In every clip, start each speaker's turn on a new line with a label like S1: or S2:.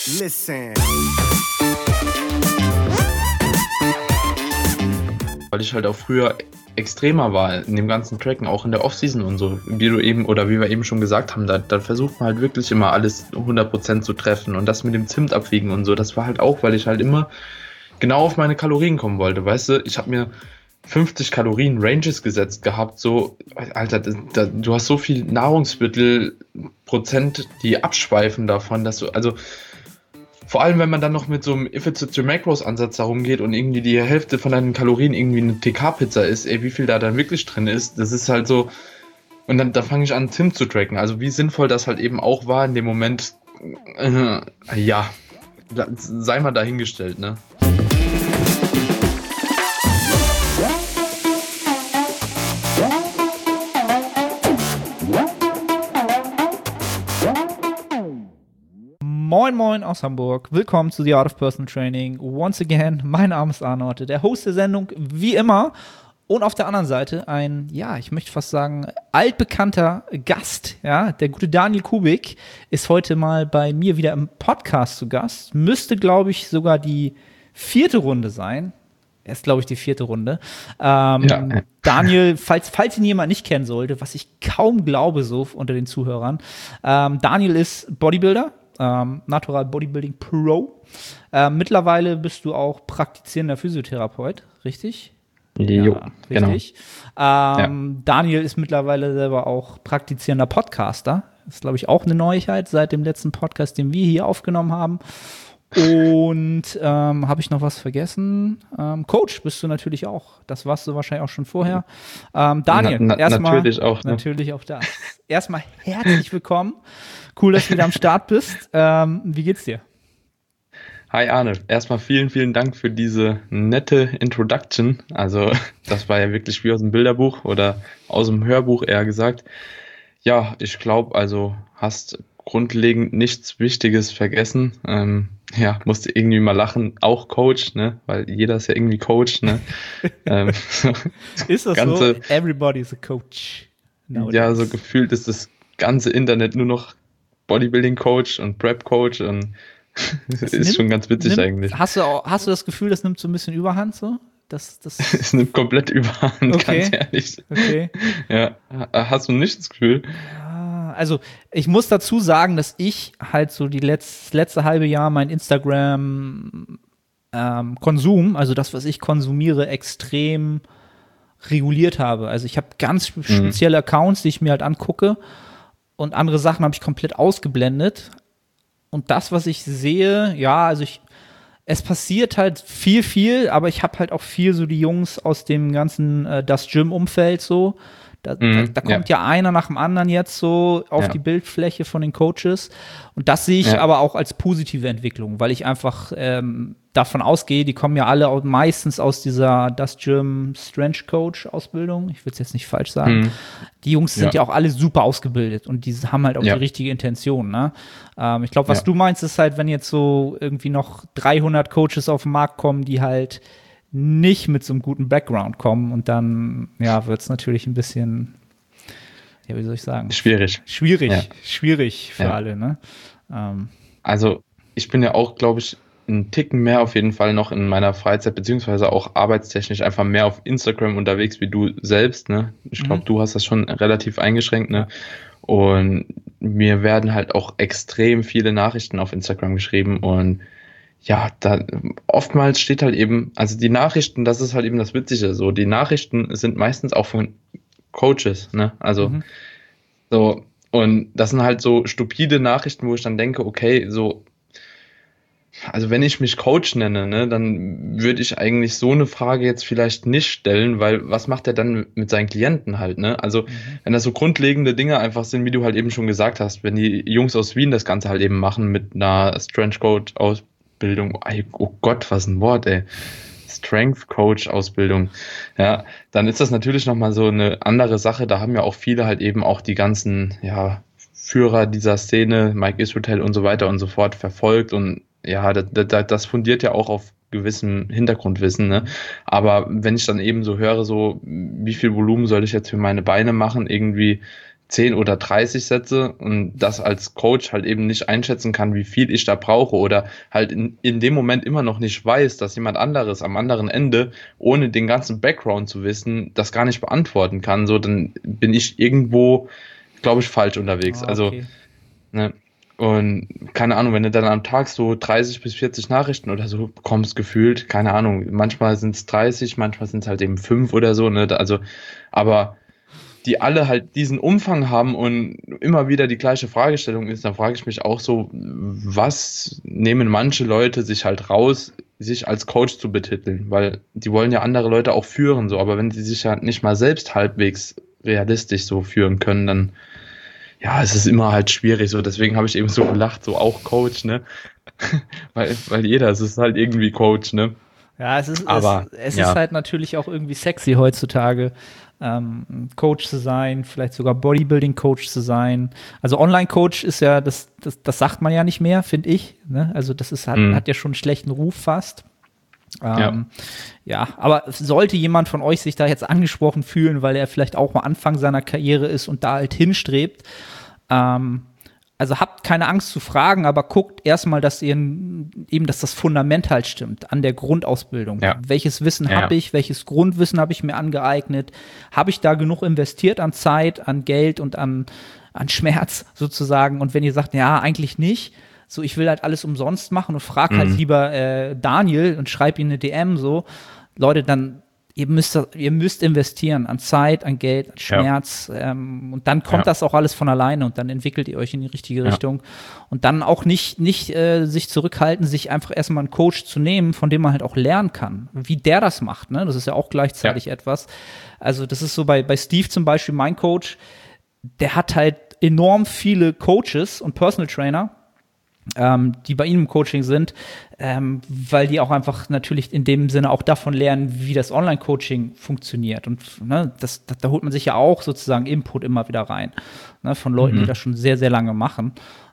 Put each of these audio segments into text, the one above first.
S1: Listen.
S2: Weil ich halt auch früher extremer war in dem ganzen Tracken, auch in der Offseason und so, wie wir eben schon gesagt haben, da versucht man halt wirklich immer alles 100% zu treffen und das mit dem Zimt abwiegen und so, das war halt auch, weil ich halt immer genau auf meine Kalorien kommen wollte, weißt du, ich habe mir 50 Kalorien Ranges gesetzt gehabt, so, Alter, du hast so viel Nahrungsmittelprozent, die abschweifen davon, dass du, also vor allem, wenn man dann noch mit so einem If it's your macros Ansatz darum geht und irgendwie die Hälfte von deinen Kalorien irgendwie eine TK-Pizza ist, ey, wie viel da dann wirklich drin ist, das ist halt so, und dann da fange ich an, Zimt zu tracken, also wie sinnvoll das halt eben auch war in dem Moment, ja, sei mal dahingestellt, ne.
S3: Moin Moin aus Hamburg, willkommen zu The Art of Personal Training. Once again, mein Name ist Arnold, der Host der Sendung wie immer. Und auf der anderen Seite ein, ja, ich möchte fast sagen, altbekannter Gast, ja, der gute Daniel Kubik ist heute mal bei mir wieder im Podcast zu Gast. Müsste, glaube ich, sogar die 4. Runde sein. Er ist, glaube ich, die 4. Runde. Ja. Daniel, falls ihn jemand nicht kennen sollte, was ich kaum glaube so unter den Zuhörern, Daniel ist Bodybuilder. Natural Bodybuilding Pro. Mittlerweile bist du auch praktizierender Physiotherapeut, richtig?
S2: Jo,
S3: ja, richtig. Genau. Daniel ist mittlerweile selber auch praktizierender Podcaster. Das ist, glaube ich, auch eine Neuigkeit seit dem letzten Podcast, den wir hier aufgenommen haben. Und habe ich noch was vergessen? Coach bist du natürlich auch. Das warst du wahrscheinlich auch schon vorher. Daniel, erstmal
S2: natürlich auch. Ne?
S3: Natürlich auch das. Erstmal herzlich willkommen. Cool, dass du wieder am Start bist. Wie geht's dir?
S2: Hi Arne, erstmal vielen, vielen Dank für diese nette Introduction. Also das war ja wirklich wie aus dem Bilderbuch oder aus dem Hörbuch eher gesagt. Ja, ich glaube, also hast grundlegend nichts Wichtiges vergessen. Musste irgendwie mal lachen, auch Coach, ne, weil jeder ist ja irgendwie Coach, ne.
S3: Ist das so? Everybody is a coach.
S2: Nowadays. Ja, so gefühlt ist das ganze Internet nur noch Bodybuilding-Coach und Prep-Coach und ist schon ganz witzig eigentlich.
S3: Hast du das Gefühl, das nimmt so ein bisschen Überhand so?
S2: Es nimmt komplett Überhand, okay. Ganz ehrlich.
S3: Okay.
S2: Ja, hast du nicht das Gefühl?
S3: Also ich muss dazu sagen, dass ich halt so das letzte halbe Jahr mein Instagram-Konsum, also das, was ich konsumiere, extrem reguliert habe. Also ich habe ganz spezielle Accounts, die ich mir halt angucke und andere Sachen habe ich komplett ausgeblendet. Und das, was ich sehe, ja, also es passiert halt viel, aber ich habe halt auch viel so die Jungs aus dem ganzen Das Gym-Umfeld so. Da kommt ja einer nach dem anderen jetzt so auf die Bildfläche von den Coaches. Und das sehe ich aber auch als positive Entwicklung, weil ich einfach davon ausgehe, die kommen ja alle meistens aus dieser Das Gym Strength Coach Ausbildung. Ich will es jetzt nicht falsch sagen. Die Jungs sind ja auch alle super ausgebildet und die haben halt auch die richtige Intention. Ne? Ich glaube, was du meinst, ist halt, wenn jetzt so irgendwie noch 300 Coaches auf den Markt kommen, die halt nicht mit so einem guten Background kommen und dann, wird es natürlich ein bisschen, wie soll ich sagen?
S2: Schwierig
S3: für alle, ne?
S2: Also, ich bin ja auch, glaube ich, einen Ticken mehr auf jeden Fall noch in meiner Freizeit, beziehungsweise auch arbeitstechnisch einfach mehr auf Instagram unterwegs wie du selbst, ne? Ich glaube, du hast das schon relativ eingeschränkt, ne? Und mir werden halt auch extrem viele Nachrichten auf Instagram geschrieben und ja, da oftmals steht halt eben, also die Nachrichten, das ist halt eben das Witzige, so, die Nachrichten sind meistens auch von Coaches, ne, also, so, und das sind halt so stupide Nachrichten, wo ich dann denke, okay, so, also wenn ich mich Coach nenne, ne, dann würde ich eigentlich so eine Frage jetzt vielleicht nicht stellen, weil was macht er dann mit seinen Klienten halt, ne, also, wenn das so grundlegende Dinge einfach sind, wie du halt eben schon gesagt hast, wenn die Jungs aus Wien das Ganze halt eben machen mit einer Strength Coach Ausbildung, oh Gott, was ein Wort, ey. Strength Coach Ausbildung. Ja, dann ist das natürlich nochmal so eine andere Sache. Da haben ja auch viele halt eben auch die ganzen, Führer dieser Szene, Mike Israel und so weiter und so fort verfolgt und das fundiert ja auch auf gewissem Hintergrundwissen, ne? Aber wenn ich dann eben so höre, so, wie viel Volumen soll ich jetzt für meine Beine machen, irgendwie 10 oder 30 Sätze und das als Coach halt eben nicht einschätzen kann, wie viel ich da brauche oder halt in dem Moment immer noch nicht weiß, dass jemand anderes am anderen Ende, ohne den ganzen Background zu wissen, das gar nicht beantworten kann, so, dann bin ich irgendwo, glaube ich, falsch unterwegs.
S3: Okay.
S2: Also, ne, und keine Ahnung, wenn du dann am Tag so 30 bis 40 Nachrichten oder so bekommst, gefühlt, keine Ahnung, manchmal sind es 30, manchmal sind es halt eben 5 oder so, ne, also, aber die alle halt diesen Umfang haben und immer wieder die gleiche Fragestellung ist, dann frage ich mich auch so, was nehmen manche Leute sich halt raus, sich als Coach zu betiteln, weil die wollen ja andere Leute auch führen, so, aber wenn sie sich ja nicht mal selbst halbwegs realistisch so führen können, dann ja, es ist immer halt schwierig, so, deswegen habe ich eben so gelacht, so auch Coach, ne, weil jeder, es ist halt irgendwie Coach, ne.
S3: Ja, es ist halt natürlich auch irgendwie sexy heutzutage, Coach zu sein, vielleicht sogar Bodybuilding-Coach zu sein. Also Online-Coach ist ja, das sagt man ja nicht mehr, finde ich. Ne? Also das ist, hat ja schon einen schlechten Ruf fast. Ja, aber sollte jemand von euch sich da jetzt angesprochen fühlen, weil er vielleicht auch mal Anfang seiner Karriere ist und da halt hinstrebt, also habt keine Angst zu fragen, aber guckt erstmal, dass dass das Fundament halt stimmt an der Grundausbildung. Ja. Welches Wissen habe ich? Welches Grundwissen habe ich mir angeeignet? Habe ich da genug investiert an Zeit, an Geld und an Schmerz sozusagen? Und wenn ihr sagt, ja, eigentlich nicht, so ich will halt alles umsonst machen und frag halt lieber Daniel und schreib ihm eine DM so, Leute, dann ihr müsst investieren an Zeit, an Geld, an Schmerz und dann kommt das auch alles von alleine und dann entwickelt ihr euch in die richtige Richtung und dann auch nicht sich zurückhalten, sich einfach erstmal einen Coach zu nehmen, von dem man halt auch lernen kann, wie der das macht, ne? Das ist ja auch gleichzeitig etwas. Also das ist so bei Steve zum Beispiel, mein Coach, der hat halt enorm viele Coaches und Personal Trainer, die bei ihm im Coaching sind, weil die auch einfach natürlich in dem Sinne auch davon lernen, wie das Online-Coaching funktioniert. Und ne, da holt man sich ja auch sozusagen Input immer wieder rein, ne, von Leuten, die das schon sehr, sehr lange machen.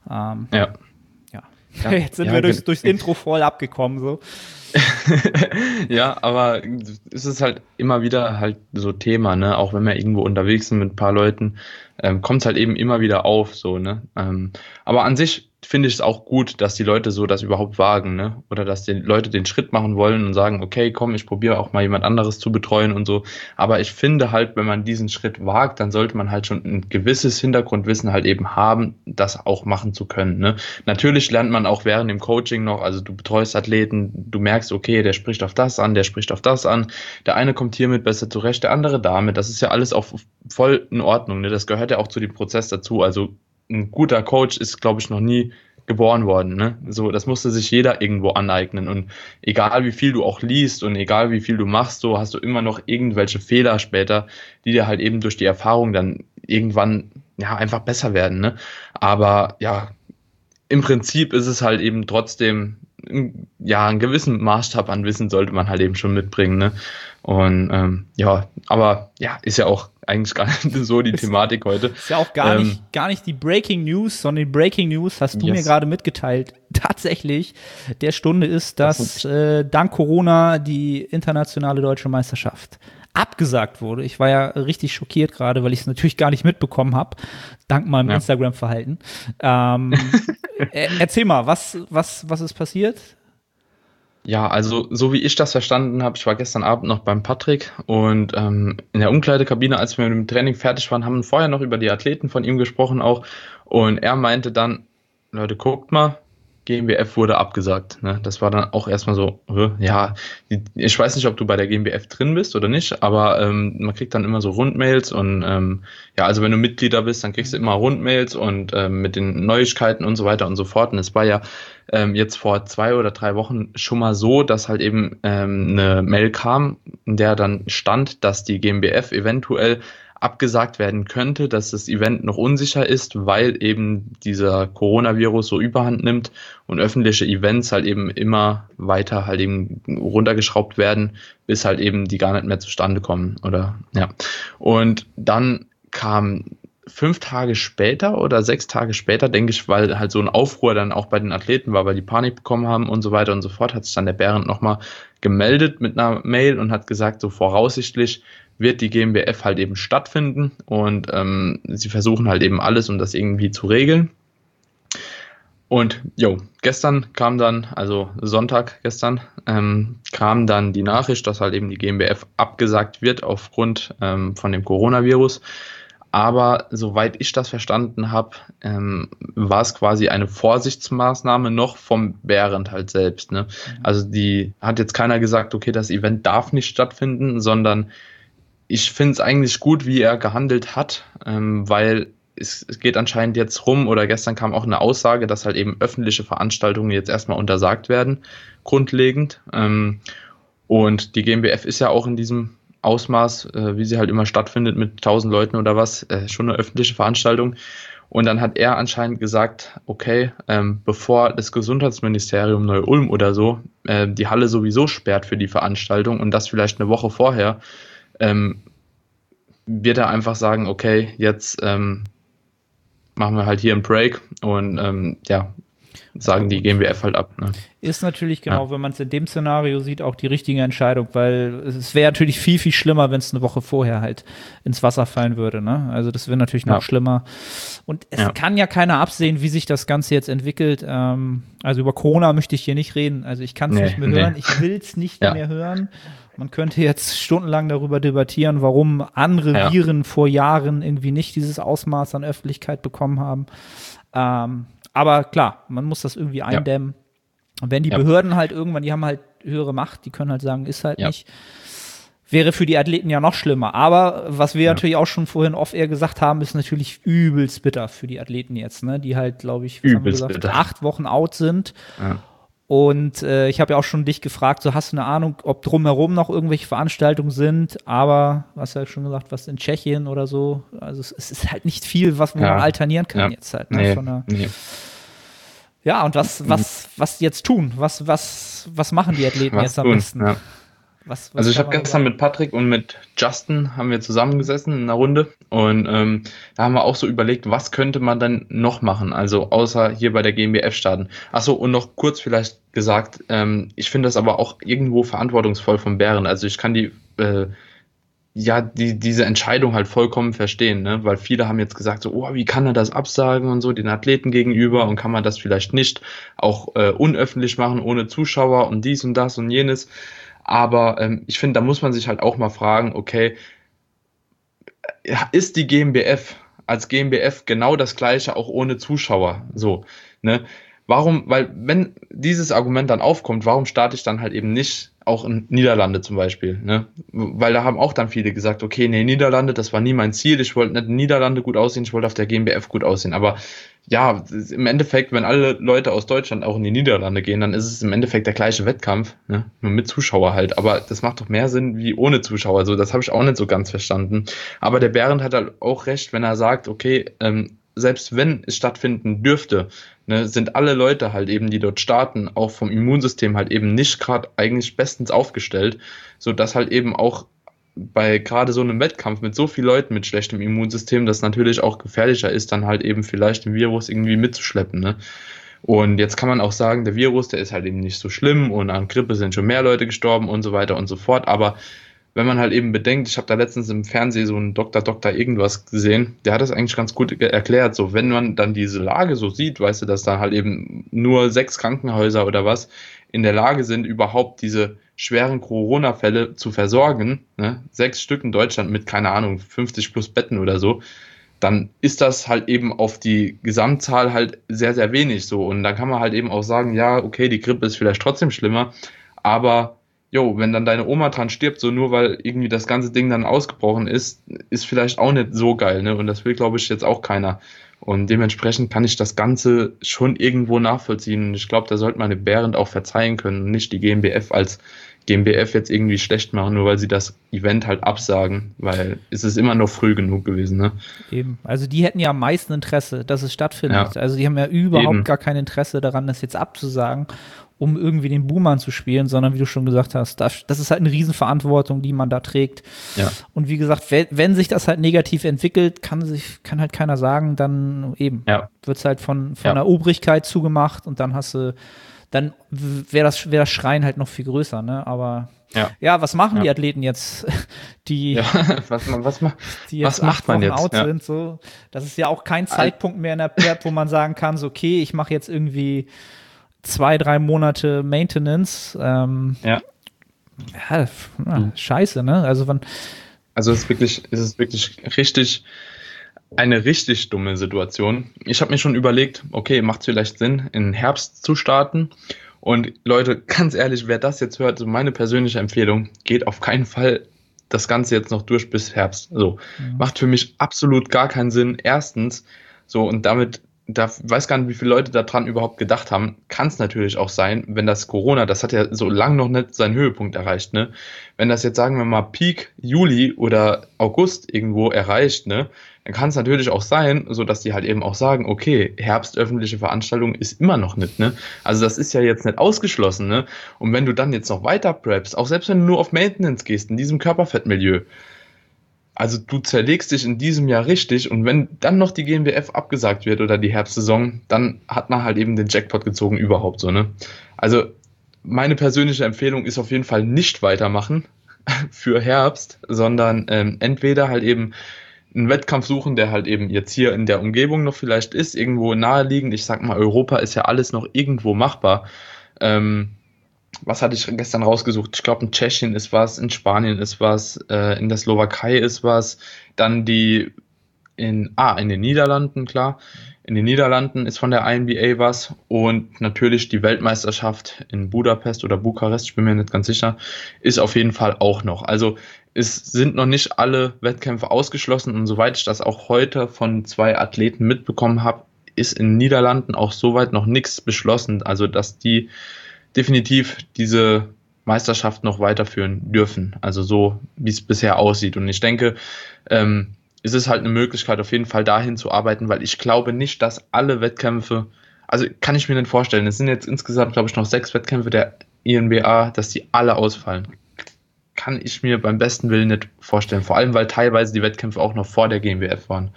S3: Jetzt sind wir durchs Intro voll abgekommen. So.
S2: Ja, aber es ist halt immer wieder halt so Thema, ne? Auch wenn wir irgendwo unterwegs sind mit ein paar Leuten, kommt es halt eben immer wieder auf, so, ne? Aber an sich finde ich es auch gut, dass die Leute so das überhaupt wagen, ne? Oder dass die Leute den Schritt machen wollen und sagen, okay, komm, ich probiere auch mal jemand anderes zu betreuen und so. Aber ich finde halt, wenn man diesen Schritt wagt, dann sollte man halt schon ein gewisses Hintergrundwissen halt eben haben, das auch machen zu können, ne? Natürlich lernt man auch während dem Coaching noch, also du betreust Athleten, du merkst, okay, der spricht auf das an, der spricht auf das an, der eine kommt hiermit besser zurecht, der andere damit. Das ist ja alles auch voll in Ordnung, ne? Das gehört ja auch zu dem Prozess dazu. Also ein guter Coach ist, glaube ich, noch nie geboren worden, ne? So, das musste sich jeder irgendwo aneignen und egal wie viel du auch liest und egal wie viel du machst, so hast du immer noch irgendwelche Fehler später, die dir halt eben durch die Erfahrung dann irgendwann ja einfach besser werden, ne? Aber ja, im Prinzip ist es halt eben trotzdem ja, einen gewissen Maßstab an Wissen sollte man halt eben schon mitbringen, ne? Und ja, aber ja, ist ja auch eigentlich gar nicht so die Thematik heute.
S3: Ist ja auch gar nicht die Breaking News, sondern die Breaking News hast du mir gerade mitgeteilt. Tatsächlich der Stunde ist, dass dank Corona die internationale deutsche Meisterschaft abgesagt wurde. Ich war ja richtig schockiert gerade, weil ich es natürlich gar nicht mitbekommen habe, dank meinem Instagram-Verhalten. Erzähl mal, was ist passiert?
S2: Ja, also so wie ich das verstanden habe, ich war gestern Abend noch beim Patrick und in der Umkleidekabine, als wir mit dem Training fertig waren, haben wir vorher noch über die Athleten von ihm gesprochen auch und er meinte dann, Leute, guckt mal, GmbF wurde abgesagt. Ne? Das war dann auch erstmal so, ja, ich weiß nicht, ob du bei der GmbF drin bist oder nicht, aber man kriegt dann immer so Rundmails und ja, also wenn du Mitglieder bist, dann kriegst du immer Rundmails und mit den Neuigkeiten und so weiter und so fort. Und es war ja jetzt vor 2 oder 3 Wochen schon mal so, dass halt eben eine Mail kam, in der dann stand, dass die GmbF eventuell abgesagt werden könnte, dass das Event noch unsicher ist, weil eben dieser Coronavirus so Überhand nimmt und öffentliche Events halt eben immer weiter halt eben runtergeschraubt werden, bis halt eben die gar nicht mehr zustande kommen, oder ja. Und dann kam 5 Tage später oder 6 Tage später, denke ich, weil halt so ein Aufruhr dann auch bei den Athleten war, weil die Panik bekommen haben und so weiter und so fort, hat sich dann der Behrendt nochmal gemeldet mit einer Mail und hat gesagt, so voraussichtlich wird die GmbF halt eben stattfinden und sie versuchen halt eben alles, um das irgendwie zu regeln. Und gestern kam dann, also Sonntag gestern, kam dann die Nachricht, dass halt eben die GmbF abgesagt wird aufgrund von dem Coronavirus. Aber soweit ich das verstanden habe, war es quasi eine Vorsichtsmaßnahme noch vom Behrendt halt selbst. Ne? Also die hat jetzt keiner gesagt, okay, das Event darf nicht stattfinden, sondern ich finde es eigentlich gut, wie er gehandelt hat, weil es geht anscheinend jetzt rum, oder gestern kam auch eine Aussage, dass halt eben öffentliche Veranstaltungen jetzt erstmal untersagt werden, grundlegend. Und die GmbF ist ja auch in diesem Ausmaß, wie sie halt immer stattfindet, mit 1000 Leuten oder was, schon eine öffentliche Veranstaltung. Und dann hat er anscheinend gesagt, okay, bevor das Gesundheitsministerium Neu-Ulm oder so die Halle sowieso sperrt für die Veranstaltung und das vielleicht eine Woche vorher, wird er einfach sagen, okay, jetzt machen wir halt hier einen Break und sagen die GmbF halt ab. Ne?
S3: Ist natürlich genau, wenn man es in dem Szenario sieht, auch die richtige Entscheidung, weil es wäre natürlich viel, viel schlimmer, wenn es eine Woche vorher halt ins Wasser fallen würde. Ne? Also das wäre natürlich noch schlimmer. Und es kann ja keiner absehen, wie sich das Ganze jetzt entwickelt. Also über Corona möchte ich hier nicht reden. Also ich kann es nicht mehr hören. Ich will es nicht mehr hören. Man könnte jetzt stundenlang darüber debattieren, warum andere Viren vor Jahren irgendwie nicht dieses Ausmaß an Öffentlichkeit bekommen haben. Aber klar, man muss das irgendwie eindämmen. Und wenn die Behörden halt irgendwann, die haben halt höhere Macht, die können halt sagen, ist halt nicht. Wäre für die Athleten ja noch schlimmer. Aber was wir natürlich auch schon vorhin off-air gesagt haben, ist natürlich übelst bitter für die Athleten jetzt, ne? Die halt, glaube ich, 8 Wochen out sind. Ja. Und ich habe ja auch schon dich gefragt, so hast du eine Ahnung, ob drumherum noch irgendwelche Veranstaltungen sind, aber du hast ja schon gesagt, was in Tschechien oder so, also es ist halt nicht viel, wo man alternieren kann jetzt halt. Ne? Ja, und was jetzt tun? Was machen die Athleten jetzt am besten? Ja.
S2: Also ich habe gestern mit Patrick und mit Justin haben wir zusammengesessen in einer Runde und da haben wir auch so überlegt, was könnte man dann noch machen, also außer hier bei der GmbF starten. Achso, und noch kurz vielleicht gesagt, ich finde das aber auch irgendwo verantwortungsvoll von Behrendt. Also ich kann diese Entscheidung halt vollkommen verstehen, ne? Weil viele haben jetzt gesagt, so, oh, wie kann er das absagen und so den Athleten gegenüber und kann man das vielleicht nicht auch unöffentlich machen, ohne Zuschauer und dies und das und jenes. Aber ich finde, da muss man sich halt auch mal fragen, okay, ist die GmbF als GmbF genau das Gleiche, auch ohne Zuschauer? So, ne? Warum, weil wenn dieses Argument dann aufkommt, warum starte ich dann halt eben nicht auch in Niederlande zum Beispiel, ne? Weil da haben auch dann viele gesagt, okay, nee, Niederlande, das war nie mein Ziel, ich wollte nicht in Niederlande gut aussehen, ich wollte auf der GmbF gut aussehen, aber ja, im Endeffekt, wenn alle Leute aus Deutschland auch in die Niederlande gehen, dann ist es im Endeffekt der gleiche Wettkampf, ne? Nur mit Zuschauer halt, aber das macht doch mehr Sinn wie ohne Zuschauer, also das habe ich auch nicht so ganz verstanden, aber der Behrendt hat halt auch recht, wenn er sagt, okay, selbst wenn es stattfinden dürfte, ne, sind alle Leute halt eben, die dort starten, auch vom Immunsystem halt eben nicht gerade eigentlich bestens aufgestellt, sodass halt eben auch bei gerade so einem Wettkampf mit so vielen Leuten mit schlechtem Immunsystem, das natürlich auch gefährlicher ist, dann halt eben vielleicht den Virus irgendwie mitzuschleppen, ne? Und jetzt kann man auch sagen, der Virus, der ist halt eben nicht so schlimm und an Grippe sind schon mehr Leute gestorben und so weiter und so fort, aber wenn man halt eben bedenkt, ich habe da letztens im Fernsehen so einen Doktor irgendwas gesehen, der hat das eigentlich ganz gut erklärt, so wenn man dann diese Lage so sieht, weißt du, dass da halt eben nur 6 Krankenhäuser oder was in der Lage sind, überhaupt diese schweren Corona-Fälle zu versorgen, ne? 6 Stück in Deutschland mit, keine Ahnung, 50 plus Betten oder so, dann ist das halt eben auf die Gesamtzahl halt sehr, sehr wenig so. Und dann kann man halt eben auch sagen, ja, okay, die Grippe ist vielleicht trotzdem schlimmer, aber wenn dann deine Oma dran stirbt, so nur weil irgendwie das ganze Ding dann ausgebrochen ist vielleicht auch nicht so geil, ne? Und das will, glaube ich, jetzt auch keiner. Und dementsprechend kann ich das Ganze schon irgendwo nachvollziehen. Und ich glaube, da sollte man den Behrendt auch verzeihen können und nicht die GmbF als GmbF jetzt irgendwie schlecht machen, nur weil sie das Event halt absagen, weil es ist immer noch früh genug gewesen, ne?
S3: Eben. Also die hätten ja am meisten Interesse, dass es stattfindet. Ja. Also die haben ja überhaupt gar kein Interesse daran, das jetzt abzusagen, um irgendwie den Buhmann zu spielen, sondern wie du schon gesagt hast, das ist halt eine Riesenverantwortung, die man da trägt. Ja. Und wie gesagt, wenn sich das halt negativ entwickelt, kann halt keiner sagen, dann eben wird es halt von der Obrigkeit zugemacht und dann wäre das Schreien halt noch viel größer, ne? Aber ja, was machen die Athleten jetzt, die
S2: was macht man jetzt?
S3: Out sind, so. Das ist ja auch kein Zeitpunkt mehr in der Prep, wo man sagen kann, so, okay, ich mache jetzt irgendwie 2-3 Monate Maintenance. Scheiße, ne?
S2: Also es ist wirklich eine richtig dumme Situation. Ich habe mir schon überlegt, okay, macht es vielleicht Sinn, in Herbst zu starten? Und Leute, ganz ehrlich, wer das jetzt hört, so meine persönliche Empfehlung, geht auf keinen Fall das Ganze jetzt noch durch bis Herbst. So, macht für mich absolut gar keinen Sinn. Erstens, so, und damit, da weiß gar nicht, wie viele Leute daran überhaupt gedacht haben, kann es natürlich auch sein, wenn das Corona, das hat ja so lange noch nicht seinen Höhepunkt erreicht, ne? Wenn das jetzt, sagen wir mal, Peak Juli oder August irgendwo erreicht, ne, dann kann es natürlich auch sein, so dass die halt eben auch sagen, okay, Herbst öffentliche Veranstaltung ist immer noch nicht, ne? Also das ist ja jetzt nicht ausgeschlossen, ne? Und wenn du dann jetzt noch weiter preppst, auch selbst wenn du nur auf Maintenance gehst, in diesem Körperfettmilieu, also du zerlegst dich in diesem Jahr richtig und wenn dann noch die GmbF abgesagt wird oder die Herbstsaison, dann hat man halt eben den Jackpot gezogen überhaupt so, ne? Also meine persönliche Empfehlung ist auf jeden Fall nicht weitermachen für Herbst, sondern entweder halt eben einen Wettkampf suchen, der halt eben jetzt hier in der Umgebung noch vielleicht ist, irgendwo naheliegend. Ich sag mal, Europa ist ja alles noch irgendwo machbar. Was hatte ich gestern rausgesucht? Ich glaube, in Tschechien ist was, in Spanien ist was, in der Slowakei ist was, dann in den Niederlanden, klar. In den Niederlanden ist von der INBA was und natürlich die Weltmeisterschaft in Budapest oder Bukarest, ich bin mir nicht ganz sicher, ist auf jeden Fall auch noch. Also es sind noch nicht alle Wettkämpfe ausgeschlossen und soweit ich das auch heute von 2 Athleten mitbekommen habe, ist in den Niederlanden auch soweit noch nichts beschlossen. Also dass die definitiv diese Meisterschaft noch weiterführen dürfen. Also so, wie es bisher aussieht. Und ich denke, es ist halt eine Möglichkeit, auf jeden Fall dahin zu arbeiten, weil ich glaube nicht, dass alle Wettkämpfe, also kann ich mir nicht vorstellen, es sind jetzt insgesamt, glaube ich, noch 6 Wettkämpfe der INBA, dass die alle ausfallen. Kann ich mir beim besten Willen nicht vorstellen. Vor allem, weil teilweise die Wettkämpfe auch noch vor der GmbF waren.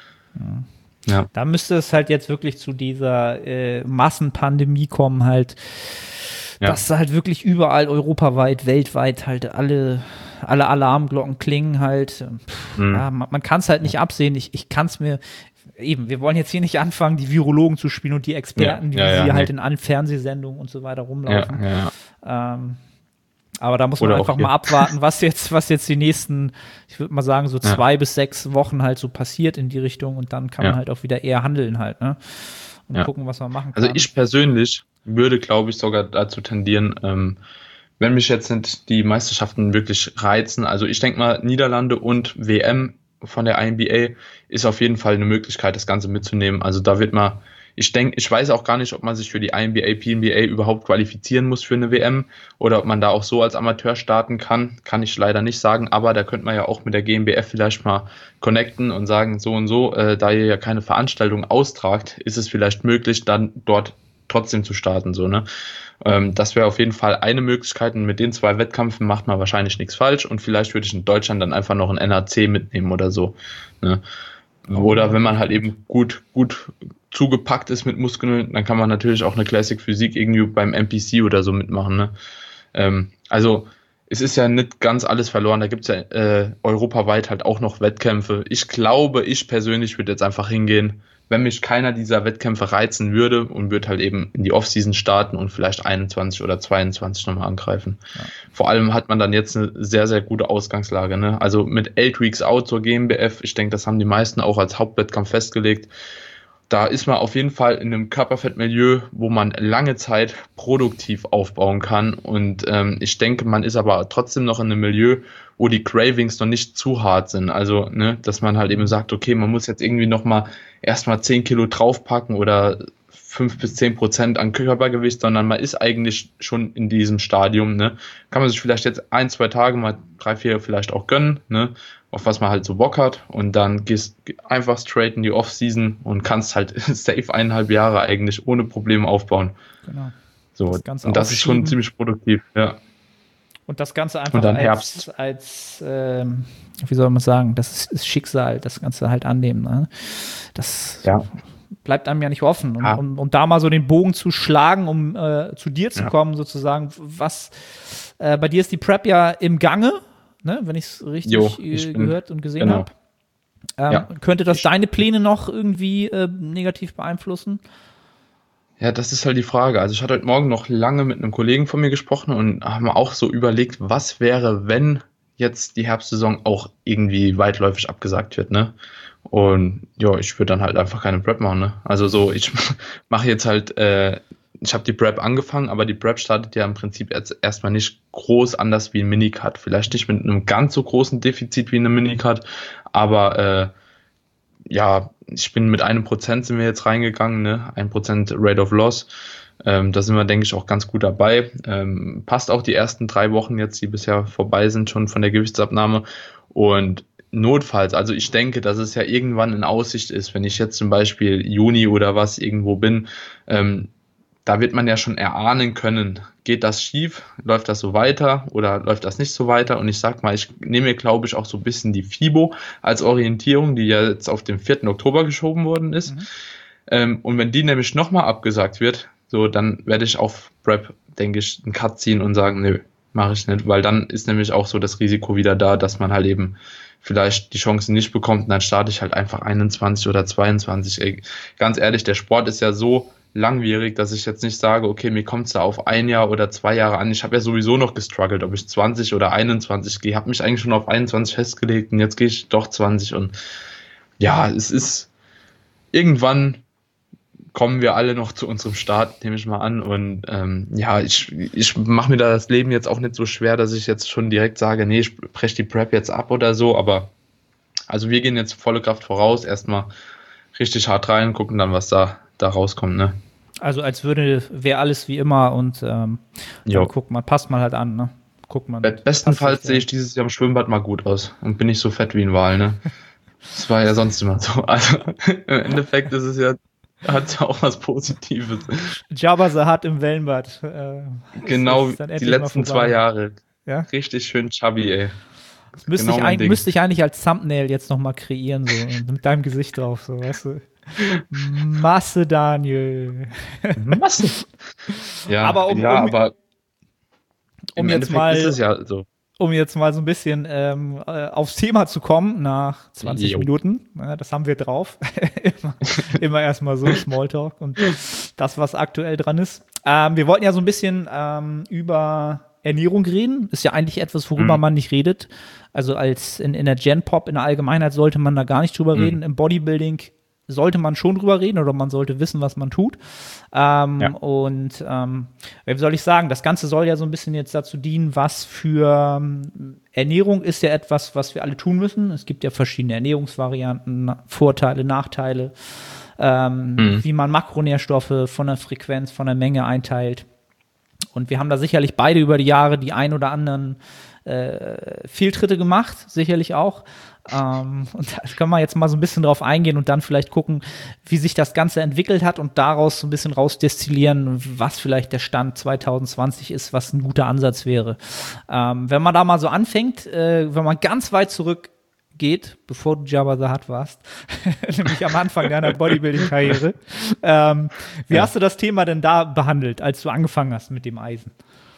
S3: Ja. Da müsste es halt jetzt wirklich zu dieser Massenpandemie kommen, halt, dass halt wirklich überall europaweit, weltweit halt alle Alarmglocken klingen halt. Ja, man kann es halt nicht absehen. Ich kann es mir eben, wir wollen jetzt hier nicht anfangen, die Virologen zu spielen und die Experten, die halt in allen Fernsehsendungen und so weiter rumlaufen. Aber da muss man einfach mal abwarten, was jetzt die nächsten, ich würde mal sagen, so 2 bis 6 Wochen halt so passiert in die Richtung und dann kann man halt auch wieder eher handeln halt, ne? Und gucken, was man machen kann.
S2: Also ich persönlich würde, glaube ich, sogar dazu tendieren, wenn mich jetzt die Meisterschaften wirklich reizen, also ich denke mal, Niederlande und WM von der INBA ist auf jeden Fall eine Möglichkeit, das Ganze mitzunehmen. Also da wird man, ich weiß auch gar nicht, ob man sich für die INBA, PNBA überhaupt qualifizieren muss für eine WM oder ob man da auch so als Amateur starten kann ich leider nicht sagen, aber da könnte man ja auch mit der GmbF vielleicht mal connecten und sagen, so und so, da ihr ja keine Veranstaltung austragt, ist es vielleicht möglich, dann dort trotzdem zu starten, so, ne? Das wäre auf jeden Fall eine Möglichkeit und mit den 2 Wettkämpfen macht man wahrscheinlich nichts falsch und vielleicht würde ich in Deutschland dann einfach noch ein NAC mitnehmen oder so, ne? Oder wenn man halt eben gut zugepackt ist mit Muskeln, dann kann man natürlich auch eine Classic Physik irgendwie beim MPC oder so mitmachen, ne? Also es ist ja nicht ganz alles verloren, da gibt es ja europaweit halt auch noch Wettkämpfe. Ich glaube, ich persönlich würde jetzt einfach hingehen, wenn mich keiner dieser Wettkämpfe reizen würde und würde halt eben in die Offseason starten und vielleicht 21 oder 22 nochmal angreifen. Ja. Vor allem hat man dann jetzt eine sehr, sehr gute Ausgangslage, ne? Also mit 8 Weeks out zur GmbF, ich denke, das haben die meisten auch als Hauptwettkampf festgelegt. Da ist man auf jeden Fall in einem Körperfettmilieu, wo man lange Zeit produktiv aufbauen kann. Und ich denke, man ist aber trotzdem noch in einem Milieu, wo die Cravings noch nicht zu hart sind. Also, ne, dass man halt eben sagt, okay, man muss jetzt irgendwie nochmal erstmal 10 Kilo draufpacken oder 5-10% an Körpergewicht, sondern man ist eigentlich schon in diesem Stadium, ne? Kann man sich vielleicht jetzt 1-2 Tage, mal 3-4 vielleicht auch gönnen, ne? Auf was man halt so Bock hat und dann gehst einfach straight in die Off-Season und kannst halt safe 1,5 Jahre eigentlich ohne Probleme aufbauen.
S3: Genau.
S2: So, und das ist schon ziemlich produktiv, ja.
S3: Und das Ganze einfach als wie soll man sagen, das ist Schicksal, das Ganze halt annehmen. Ne? Das bleibt einem ja nicht offen.
S2: Ja.
S3: Um da mal so den Bogen zu schlagen, um zu dir zu kommen, sozusagen, bei dir ist die Prep ja im Gange, ne, wenn ich es richtig gehört und gesehen habe. Könnte das deine Pläne noch irgendwie negativ beeinflussen?
S2: Ja, das ist halt die Frage. Also ich hatte heute Morgen noch lange mit einem Kollegen von mir gesprochen und haben auch so überlegt, was wäre, wenn jetzt die Herbstsaison auch irgendwie weitläufig abgesagt wird, ne? Und ja, ich würde dann halt einfach keine Prep machen, ne? Also so, ich mache jetzt halt, ich habe die Prep angefangen, aber die Prep startet ja im Prinzip jetzt erstmal nicht groß anders wie ein Minicut. Vielleicht nicht mit einem ganz so großen Defizit wie eine Minicut, aber ja, ich bin mit 1% sind wir jetzt reingegangen, ne? 1% Rate of Loss. Da sind wir, denke ich, auch ganz gut dabei. Passt auch die ersten 3 Wochen jetzt, die bisher vorbei sind, schon von der Gewichtsabnahme. Und notfalls, also ich denke, dass es ja irgendwann in Aussicht ist, wenn ich jetzt zum Beispiel Juni oder was irgendwo bin, da wird man ja schon erahnen können, geht das schief, läuft das so weiter oder läuft das nicht so weiter? Und ich sag mal, ich nehme mir, glaube ich, auch so ein bisschen die FIBO als Orientierung, die ja jetzt auf den 4. Oktober geschoben worden ist. Und wenn die nämlich nochmal abgesagt wird, so, dann werde ich auf Prep, denke ich, einen Cut ziehen und sagen, nö, mache ich nicht, weil dann ist nämlich auch so das Risiko wieder da, dass man halt eben vielleicht die Chancen nicht bekommt und dann starte ich halt einfach 21 oder 22. Ey, ganz ehrlich, der Sport ist ja so langwierig, dass ich jetzt nicht sage, okay, mir kommt es da auf 1 Jahr oder 2 Jahre an. Ich habe ja sowieso noch gestruggelt, ob ich 20 oder 21 gehe. Habe mich eigentlich schon auf 21 festgelegt und jetzt gehe ich doch 20. Und ja, es ist irgendwann kommen wir alle noch zu unserem Start, nehme ich mal an. Und ja, ich mache mir da das Leben jetzt auch nicht so schwer, dass ich jetzt schon direkt sage, nee, ich breche die Prep jetzt ab oder so. Aber also wir gehen jetzt volle Kraft voraus, erstmal richtig hart rein, gucken dann, was da rauskommt, ne?
S3: Also als wäre alles wie immer und guckt man, passt mal halt an, ne? Guckt man.
S2: Bestenfalls sehe ich dieses Jahr im Schwimmbad mal gut aus und bin nicht so fett wie ein Wal, ne? Das war ja sonst immer so. Also im Endeffekt ist es ja, hat ja auch was Positives.
S3: Jabba the Hutt im Wellenbad.
S2: Genau, die letzten 2 Jahre.
S3: Ja?
S2: Richtig schön chubby, ey.
S3: Das müsste ich eigentlich als Thumbnail jetzt nochmal kreieren, so mit deinem Gesicht drauf, so, weißt du. Masse, Daniel.
S2: Masse. Ja, aber um
S3: jetzt mal, ist es ja so. Um jetzt mal so ein bisschen aufs Thema zu kommen, nach 20 Minuten, das haben wir drauf. immer erstmal so Smalltalk und das, was aktuell dran ist. Wir wollten ja so ein bisschen über Ernährung reden. Ist ja eigentlich etwas, worüber man nicht redet. Also als in der Gen-Pop in der Allgemeinheit sollte man da gar nicht drüber reden. Im Bodybuilding sollte man schon drüber reden oder man sollte wissen, was man tut. Und wie soll ich sagen, das Ganze soll ja so ein bisschen jetzt dazu dienen, was für Ernährung ist ja etwas, was wir alle tun müssen. Es gibt ja verschiedene Ernährungsvarianten, Vorteile, Nachteile, wie man Makronährstoffe von der Frequenz, von der Menge einteilt. Und wir haben da sicherlich beide über die Jahre die ein oder anderen Fehltritte gemacht, sicherlich auch. Und da können wir jetzt mal so ein bisschen drauf eingehen und dann vielleicht gucken, wie sich das Ganze entwickelt hat und daraus so ein bisschen rausdestillieren, was vielleicht der Stand 2020 ist, was ein guter Ansatz wäre. Wenn man da mal so anfängt, wenn man ganz weit zurückgeht, bevor du Jabba the Hutt warst, nämlich am Anfang deiner Bodybuilding-Karriere, wie hast du das Thema denn da behandelt, als du angefangen hast mit dem Eisen?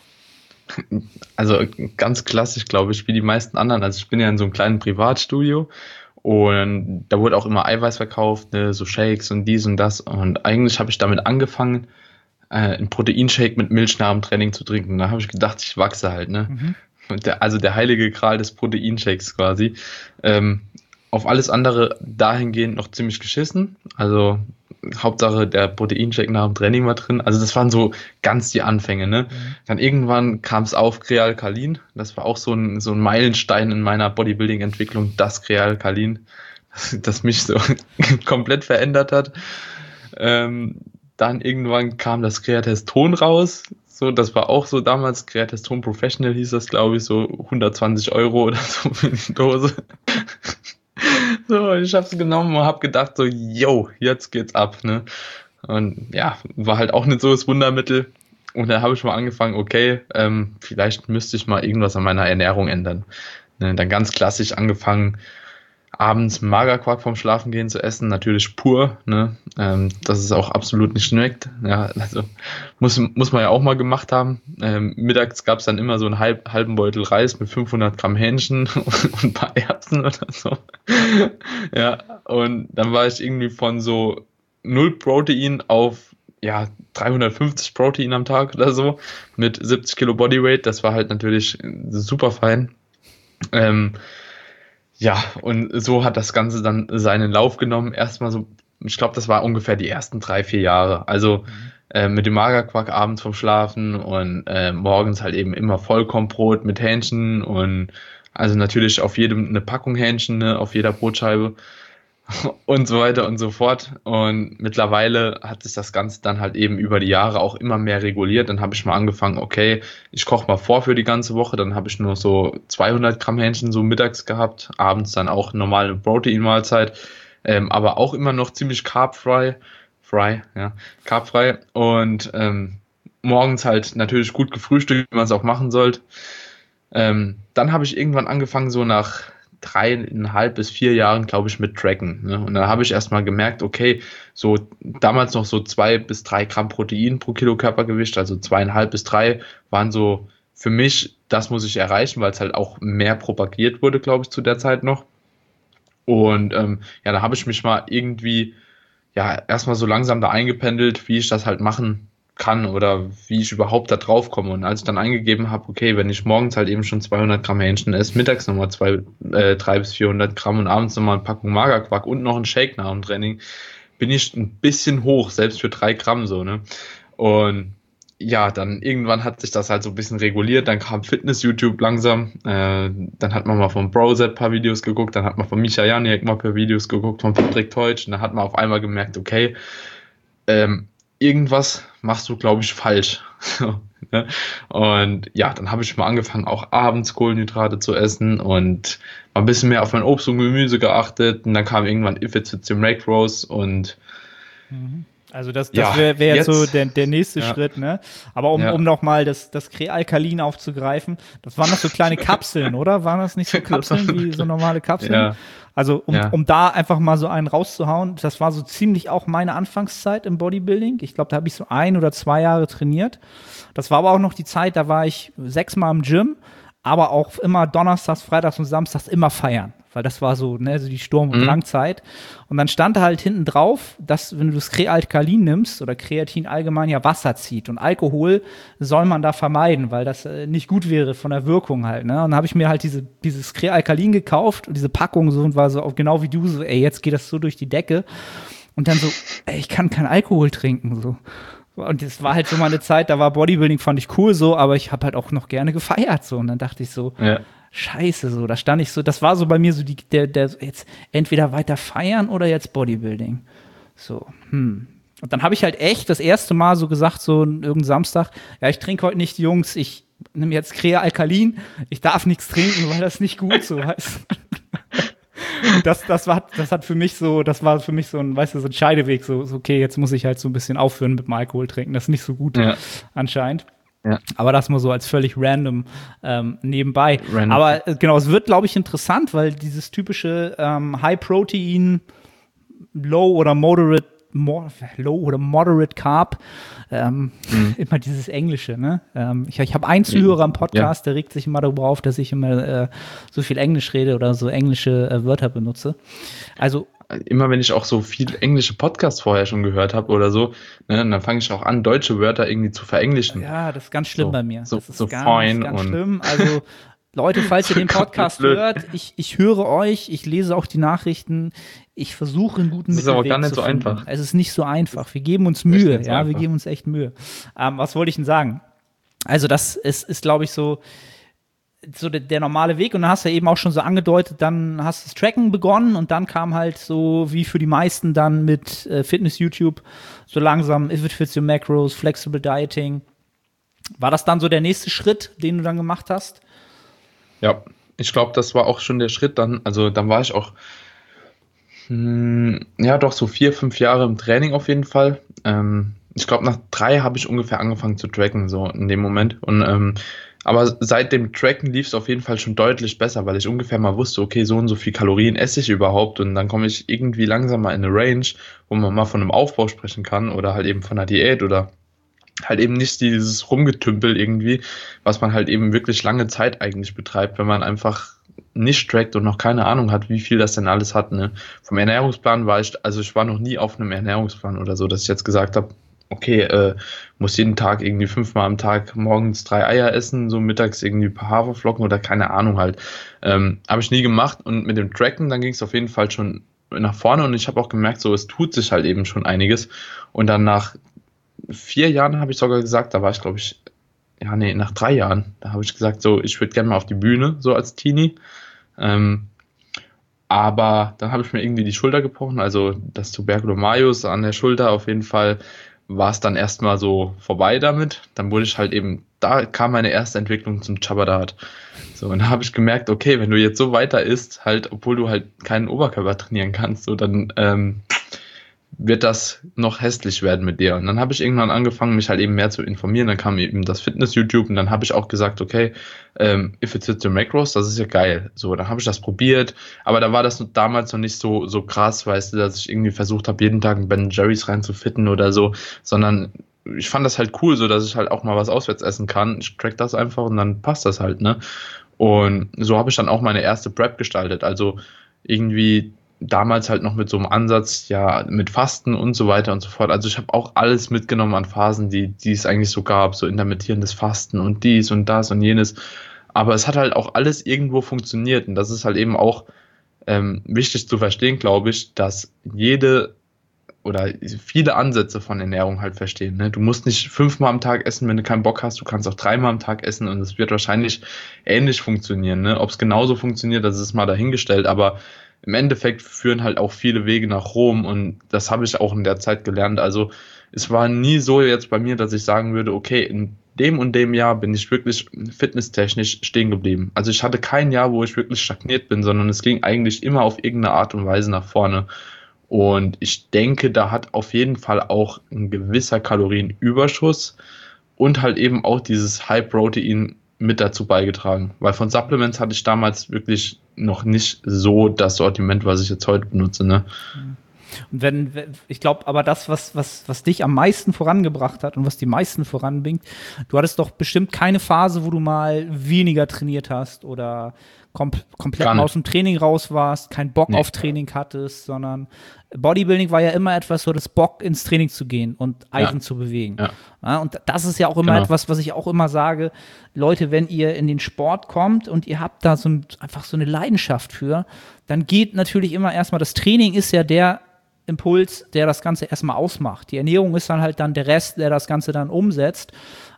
S2: Also ganz klassisch, glaube ich, wie die meisten anderen. Also ich bin ja in so einem kleinen Privatstudio und da wurde auch immer Eiweiß verkauft, ne, so Shakes und dies und das. Und eigentlich habe ich damit angefangen, einen Proteinshake mit Milch nach dem Training zu trinken. Da habe ich gedacht, ich wachse halt, ne? Und der heilige Gral des Proteinshakes quasi. Auf alles andere dahingehend noch ziemlich geschissen. Also Hauptsache der Proteinshake nach dem Training war drin. Also das waren so ganz die Anfänge, ne? Dann irgendwann kam es auf Krealkalin. Das war auch so ein Meilenstein in meiner Bodybuilding-Entwicklung, das Krealkalin, das mich so komplett verändert hat. Dann irgendwann kam das Kreateston raus. So, das war auch so damals, Kreateston Professional hieß das, glaube ich, so 120 € oder so für die Dose. So, ich hab's genommen und hab gedacht so, yo, jetzt geht's ab, ne? Und ja, war halt auch nicht so das Wundermittel. Und dann habe ich mal angefangen, okay, vielleicht müsste ich mal irgendwas an meiner Ernährung ändern. Ne, dann ganz klassisch angefangen, abends Magerquark vorm Schlafengehen zu essen, natürlich pur, ne? Dass es auch absolut nicht schmeckt. Ja, also muss man ja auch mal gemacht haben. Mittags gab es dann immer so einen halben Beutel Reis mit 500 Gramm Hähnchen und ein paar Erbsen oder so. Ja, und dann war ich irgendwie von so 0 Protein auf 350 Protein am Tag oder so mit 70 Kilo Bodyweight. Das war halt natürlich super fein. Ja, und so hat das Ganze dann seinen Lauf genommen. Erstmal so, ich glaube, das war ungefähr die ersten 3, 4 Jahre. Also mit dem Magerquark abends vom Schlafen und morgens halt eben immer Vollkornbrot mit Hähnchen und also natürlich auf jedem eine Packung Hähnchen, ne, auf jeder Brotscheibe und so weiter und so fort. Und mittlerweile hat sich das Ganze dann halt eben über die Jahre auch immer mehr reguliert. Dann habe ich mal angefangen, okay, ich koche mal vor für die ganze Woche. Dann habe ich nur so 200 Gramm Hähnchen so mittags gehabt. Abends dann auch normale Proteinmahlzeit. Aber auch immer noch ziemlich carbfrei. Carbfrei. Und morgens halt natürlich gut gefrühstückt, wie man es auch machen sollte. Dann habe ich irgendwann angefangen, so nach 3,5 bis 4 Jahren, glaube ich, mit Tracken. Ne? Und dann habe ich erstmal gemerkt, okay, so damals noch so 2 bis 3 Gramm Protein pro Kilo Körpergewicht, also 2,5 bis 3 waren so für mich, das muss ich erreichen, weil es halt auch mehr propagiert wurde, glaube ich, zu der Zeit noch. Und da habe ich mich mal irgendwie, erstmal so langsam da eingependelt, wie ich das halt machen kann oder wie ich überhaupt da drauf komme. Und als ich dann eingegeben habe, okay, wenn ich morgens halt eben schon 200 Gramm Hähnchen esse, mittags nochmal 300 bis 400 Gramm und abends nochmal eine Packung Magerquark und noch ein Shake nach dem Training, bin ich ein bisschen hoch, selbst für 3 Gramm so, ne? Und ja, dann irgendwann hat sich das halt so ein bisschen reguliert, dann kam Fitness-YouTube langsam, dann hat man mal von Brozet ein paar Videos geguckt, dann hat man von Micha Janiak mal ein paar Videos geguckt, von Patrick Teutsch, und dann hat man auf einmal gemerkt, okay, irgendwas machst du, glaube ich, falsch. Und ja, dann habe ich mal angefangen, auch abends Kohlenhydrate zu essen und mal ein bisschen mehr auf mein Obst und Gemüse geachtet. Und dann kam irgendwann If It Fits Your Macros und
S3: also das wäre jetzt so der nächste Schritt, ne? Aber um nochmal das Krealkalin aufzugreifen, das waren noch so kleine Kapseln, oder? Waren das nicht so Kapseln wie so normale Kapseln?
S2: Ja.
S3: Also um da einfach mal so einen rauszuhauen, das war so ziemlich auch meine Anfangszeit im Bodybuilding. Ich glaube, da habe ich so 1 oder 2 Jahre trainiert. Das war aber auch noch die Zeit, da war ich 6-mal im Gym, aber auch immer donnerstags, freitags und samstags immer feiern. Weil das war so, ne, so die Sturm- und Drangzeit. Und dann stand da halt hinten drauf, dass, wenn du das Krealkalin nimmst oder Kreatin allgemein ja Wasser zieht. Und Alkohol soll man da vermeiden, weil das nicht gut wäre von der Wirkung halt. Ne? Und dann habe ich mir halt dieses Krealkalin gekauft und diese Packung so und war so genau wie du so, jetzt geht das so durch die Decke. Und dann so, ich kann keinen Alkohol trinken, so. Und das war halt so mal eine Zeit, da war Bodybuilding, fand ich cool so, aber ich habe halt auch noch gerne gefeiert so. Und dann dachte ich so, Scheiße, so, da stand ich so, das war so bei mir so der jetzt entweder weiter feiern oder jetzt Bodybuilding. So, Und dann habe ich halt echt das erste Mal so gesagt, so irgendeinen Samstag, ich trinke heute nicht, Jungs, ich nehme jetzt Krealkalin, ich darf nichts trinken, weil das nicht gut so heißt. Das war für mich so ein, weißt du, so ein Scheideweg, so okay, jetzt muss ich halt so ein bisschen aufhören mit dem Alkohol trinken, das ist nicht so gut anscheinend. Ja. Aber das mal so als völlig random nebenbei. Aber genau, es wird, glaube ich, interessant, weil dieses typische High-Protein, Low oder Moderate Carb, immer dieses Englische, ne? Ich habe einen Zuhörer im Podcast, der regt sich immer darüber auf, dass ich immer so viel Englisch rede oder so englische Wörter benutze. Also
S2: immer wenn ich auch so viel englische Podcasts vorher schon gehört habe oder so, ne, dann fange ich auch an, deutsche Wörter irgendwie zu verenglischen.
S3: Ja, das ist ganz schlimm bei mir.
S2: Das ist
S3: ganz schlimm. Also Leute, falls ihr den Podcast hört, ich höre euch, ich lese auch die Nachrichten, ich versuche einen guten Mittelweg zu finden. Das ist aber gar nicht so einfach. Es ist nicht so einfach. Wir geben uns Mühe, wir geben uns echt Mühe. Was wollte ich denn sagen? Also das ist glaube ich, so der normale Weg, und dann hast du ja eben auch schon so angedeutet, dann hast du das Tracken begonnen und dann kam halt so wie für die meisten dann mit Fitness-YouTube so langsam If It Fits Your Macros, Flexible Dieting. War das dann so der nächste Schritt, den du dann gemacht hast?
S2: Ja, ich glaube, das war auch schon der Schritt dann, also dann war ich auch doch so 4, 5 Jahre im Training auf jeden Fall. Ich glaube, nach 3 habe ich ungefähr angefangen zu tracken, so in dem Moment. Und Aber seit dem Tracken lief es auf jeden Fall schon deutlich besser, weil ich ungefähr mal wusste, okay, so und so viel Kalorien esse ich überhaupt und dann komme ich irgendwie langsam mal in eine Range, wo man mal von einem Aufbau sprechen kann oder halt eben von einer Diät oder halt eben nicht dieses Rumgetümpel irgendwie, was man halt eben wirklich lange Zeit eigentlich betreibt, wenn man einfach nicht trackt und noch keine Ahnung hat, wie viel das denn alles hat. Ne? Vom Ernährungsplan ich war noch nie auf einem Ernährungsplan oder so, dass ich jetzt gesagt habe, okay, muss jeden Tag irgendwie 5-mal am Tag morgens 3 Eier essen, so mittags irgendwie ein paar Haferflocken oder keine Ahnung halt. Habe ich nie gemacht und mit dem Tracken, dann ging es auf jeden Fall schon nach vorne und ich habe auch gemerkt, so es tut sich halt eben schon einiges und dann nach 4 Jahren habe ich sogar gesagt, da war ich glaube ich, ja nee, nach 3 Jahren, da habe ich gesagt, so ich würde gerne mal auf die Bühne, so als Teenie. Aber dann habe ich mir irgendwie die Schulter gebrochen, also das Tuberculum an der Schulter auf jeden Fall war es dann erstmal so vorbei damit. Dann wurde ich halt eben, da kam meine erste Entwicklung zum Chabadat. So, und da habe ich gemerkt, okay, wenn du jetzt so weiter isst, halt, obwohl du halt keinen Oberkörper trainieren kannst, so dann wird das noch hässlich werden mit dir. Und dann habe ich irgendwann angefangen, mich halt eben mehr zu informieren. Dann kam eben das Fitness-YouTube und dann habe ich auch gesagt, okay, if it fits the macros, das ist ja geil. So, dann habe ich das probiert, aber da war das damals noch nicht so krass, weißt du, dass ich irgendwie versucht habe, jeden Tag einen Ben Jerry's reinzufitten oder so, sondern ich fand das halt cool, so dass ich halt auch mal was auswärts essen kann. Ich track das einfach und dann passt das halt, ne? Und so habe ich dann auch meine erste Prep gestaltet. Also irgendwie damals halt noch mit so einem Ansatz, ja, mit Fasten und so weiter und so fort. Also ich habe auch alles mitgenommen an Phasen, die es eigentlich so gab, so intermittierendes Fasten und dies und das und jenes. Aber es hat halt auch alles irgendwo funktioniert und das ist halt eben auch wichtig zu verstehen, glaube ich, dass jede oder viele Ansätze von Ernährung halt verstehen. Ne? Du musst nicht 5-mal am Tag essen, wenn du keinen Bock hast. Du kannst auch 3-mal am Tag essen und es wird wahrscheinlich ähnlich funktionieren. Ne? Ob es genauso funktioniert, das ist mal dahingestellt. Aber im Endeffekt führen halt auch viele Wege nach Rom und das habe ich auch in der Zeit gelernt. Also es war nie so jetzt bei mir, dass ich sagen würde, okay, in dem und dem Jahr bin ich wirklich fitnesstechnisch stehen geblieben. Also ich hatte kein Jahr, wo ich wirklich stagniert bin, sondern es ging eigentlich immer auf irgendeine Art und Weise nach vorne. Und ich denke, da hat auf jeden Fall auch ein gewisser Kalorienüberschuss und halt eben auch dieses High Protein mit dazu beigetragen. Weil von Supplements hatte ich damals wirklich noch nicht so das Sortiment, was ich jetzt heute benutze. Ne?
S3: Und ich glaube, aber das, was dich am meisten vorangebracht hat und was die meisten voranbringt, du hattest doch bestimmt keine Phase, wo du mal weniger trainiert hast oder komplett aus dem Training raus warst, keinen Bock auf Training hattest, sondern Bodybuilding war ja immer etwas, so das Bock ins Training zu gehen und Eisen zu bewegen. Ja. Ja, und das ist ja auch immer etwas, was ich auch immer sage, Leute, wenn ihr in den Sport kommt und ihr habt da einfach so eine Leidenschaft für, dann geht natürlich immer erstmal, das Training ist ja der Impuls, der das Ganze erstmal ausmacht. Die Ernährung ist dann halt dann der Rest, der das Ganze dann umsetzt.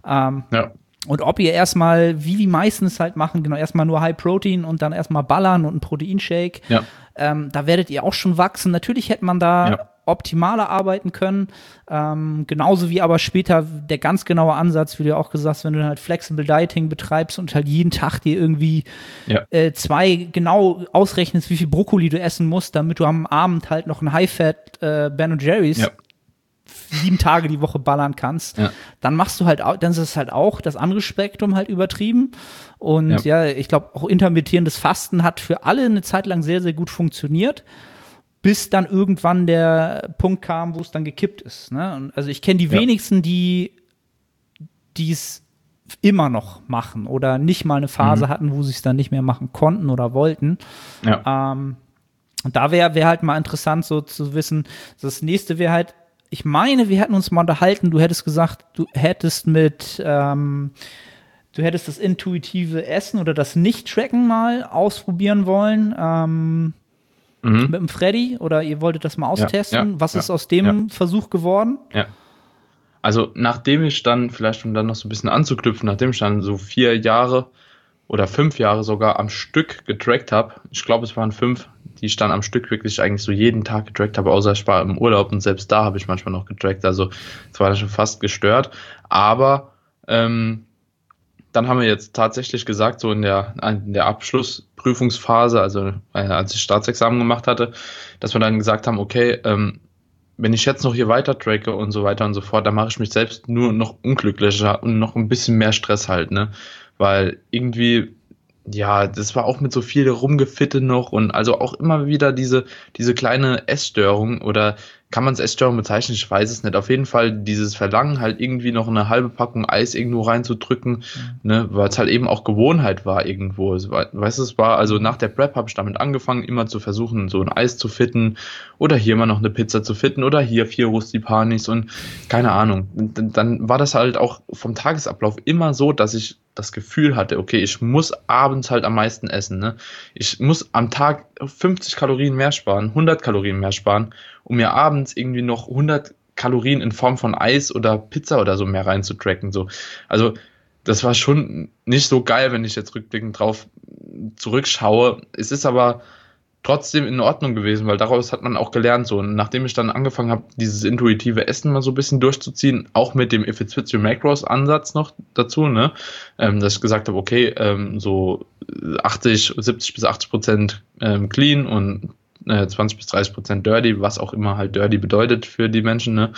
S3: Und ob ihr erstmal, wie die meisten es halt machen, genau, erstmal nur High Protein und dann erstmal ballern und einen Proteinshake, da werdet ihr auch schon wachsen. Natürlich hätte man da optimaler arbeiten können, genauso wie aber später der ganz genaue Ansatz, wie du auch gesagt hast, wenn du halt Flexible Dieting betreibst und halt jeden Tag dir irgendwie 2 genau ausrechnest, wie viel Brokkoli du essen musst, damit du am Abend halt noch ein High-Fat Ben Jerry's 7 Tage die Woche ballern kannst, dann machst du halt auch, dann ist es halt auch das andere Spektrum halt übertrieben. Und ich glaube, auch intermittierendes Fasten hat für alle eine Zeit lang sehr, sehr gut funktioniert, bis dann irgendwann der Punkt kam, wo es dann gekippt ist. Ne? Und also ich kenne die wenigsten, die es immer noch machen oder nicht mal eine Phase hatten, wo sie es dann nicht mehr machen konnten oder wollten. Und da wäre halt mal interessant, so zu wissen, das nächste wäre halt, ich meine, wir hätten uns mal unterhalten, du hättest gesagt, du hättest das intuitive Essen oder das Nicht-Tracken mal ausprobieren wollen, mit dem Freddy, oder ihr wolltet das mal austesten. Was ist aus dem Versuch geworden?
S2: Ja. Also nachdem ich dann, vielleicht um dann noch so ein bisschen anzuknüpfen, nachdem ich dann so 4 Jahre oder 5 Jahre sogar am Stück getrackt habe, ich glaube es waren 5, die ich dann am Stück wirklich eigentlich so jeden Tag getrackt habe, außer ich war im Urlaub und selbst da habe ich manchmal noch getrackt, also es war dann schon fast gestört, aber dann haben wir jetzt tatsächlich gesagt, so in der Abschlussprüfungsphase, also als ich Staatsexamen gemacht hatte, dass wir dann gesagt haben, okay, wenn ich jetzt noch hier weiter tracke und so weiter und so fort, dann mache ich mich selbst nur noch unglücklicher und noch ein bisschen mehr Stress halt, ne? Weil irgendwie, ja, das war auch mit so viel Rumgefitte noch und also auch immer wieder diese kleine Essstörung oder kann man es Essstörung bezeichnen? Ich weiß es nicht. Auf jeden Fall dieses Verlangen, halt irgendwie noch eine halbe Packung Eis irgendwo reinzudrücken, ne, weil es halt eben auch Gewohnheit war irgendwo. Weißt du, es war, also nach der Prep habe ich damit angefangen, immer zu versuchen, so ein Eis zu fitten oder hier mal noch eine Pizza zu fitten oder hier 4 Rustipanis und keine Ahnung. Dann war das halt auch vom Tagesablauf immer so, dass ich das Gefühl hatte, okay, ich muss abends halt am meisten essen, ne? Ich muss am Tag 50 Kalorien mehr sparen, 100 Kalorien mehr sparen, um mir abends irgendwie noch 100 Kalorien in Form von Eis oder Pizza oder so mehr reinzutracken, so. Also, das war schon nicht so geil, wenn ich jetzt rückblickend drauf zurückschaue. Es ist aber trotzdem in Ordnung gewesen, weil daraus hat man auch gelernt, so. Und nachdem ich dann angefangen habe, dieses intuitive Essen mal so ein bisschen durchzuziehen, auch mit dem If It Fits Your Macros Ansatz noch dazu, ne, dass ich gesagt habe, okay, so 70 bis 80% clean und 20 bis 30% dirty, was auch immer halt dirty bedeutet für die Menschen, ne,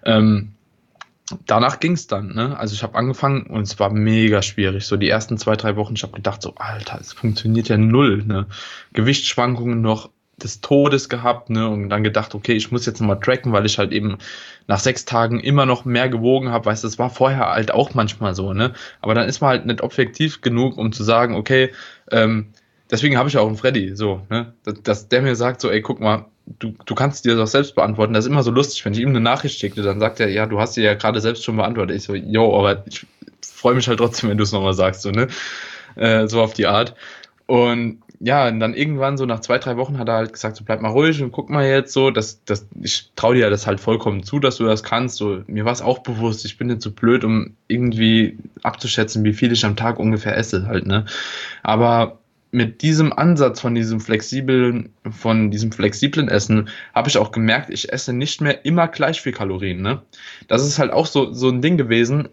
S2: danach ging es dann, ne? Also ich habe angefangen und es war mega schwierig. So die ersten 2, 3 Wochen, ich habe gedacht, so, Alter, es funktioniert ja null, ne? Gewichtsschwankungen noch des Todes gehabt, ne? Und dann gedacht, okay, ich muss jetzt nochmal tracken, weil ich halt eben nach 6 Tagen immer noch mehr gewogen habe. Weißt du, das war vorher halt auch manchmal so, ne? Aber dann ist man halt nicht objektiv genug, um zu sagen, okay, deswegen habe ich auch einen Freddy, so, ne? Dass der mir sagt, so, ey, guck mal, du kannst dir das auch selbst beantworten. Das ist immer so lustig, wenn ich ihm eine Nachricht schicke, dann sagt er, ja, du hast dir ja gerade selbst schon beantwortet. Ich so, yo, aber ich freue mich halt trotzdem, wenn du es nochmal sagst, so, ne? So auf die Art. Und ja, und dann irgendwann so nach 2, 3 Wochen hat er halt gesagt, so bleib mal ruhig und guck mal jetzt so, ich traue dir das halt vollkommen zu, dass du das kannst. So, mir war es auch bewusst, ich bin nicht so blöd, um irgendwie abzuschätzen, wie viel ich am Tag ungefähr esse halt, ne? Aber mit diesem Ansatz von diesem flexiblen Essen habe ich auch gemerkt, ich esse nicht mehr immer gleich viel Kalorien, ne? Das ist halt auch so ein Ding gewesen,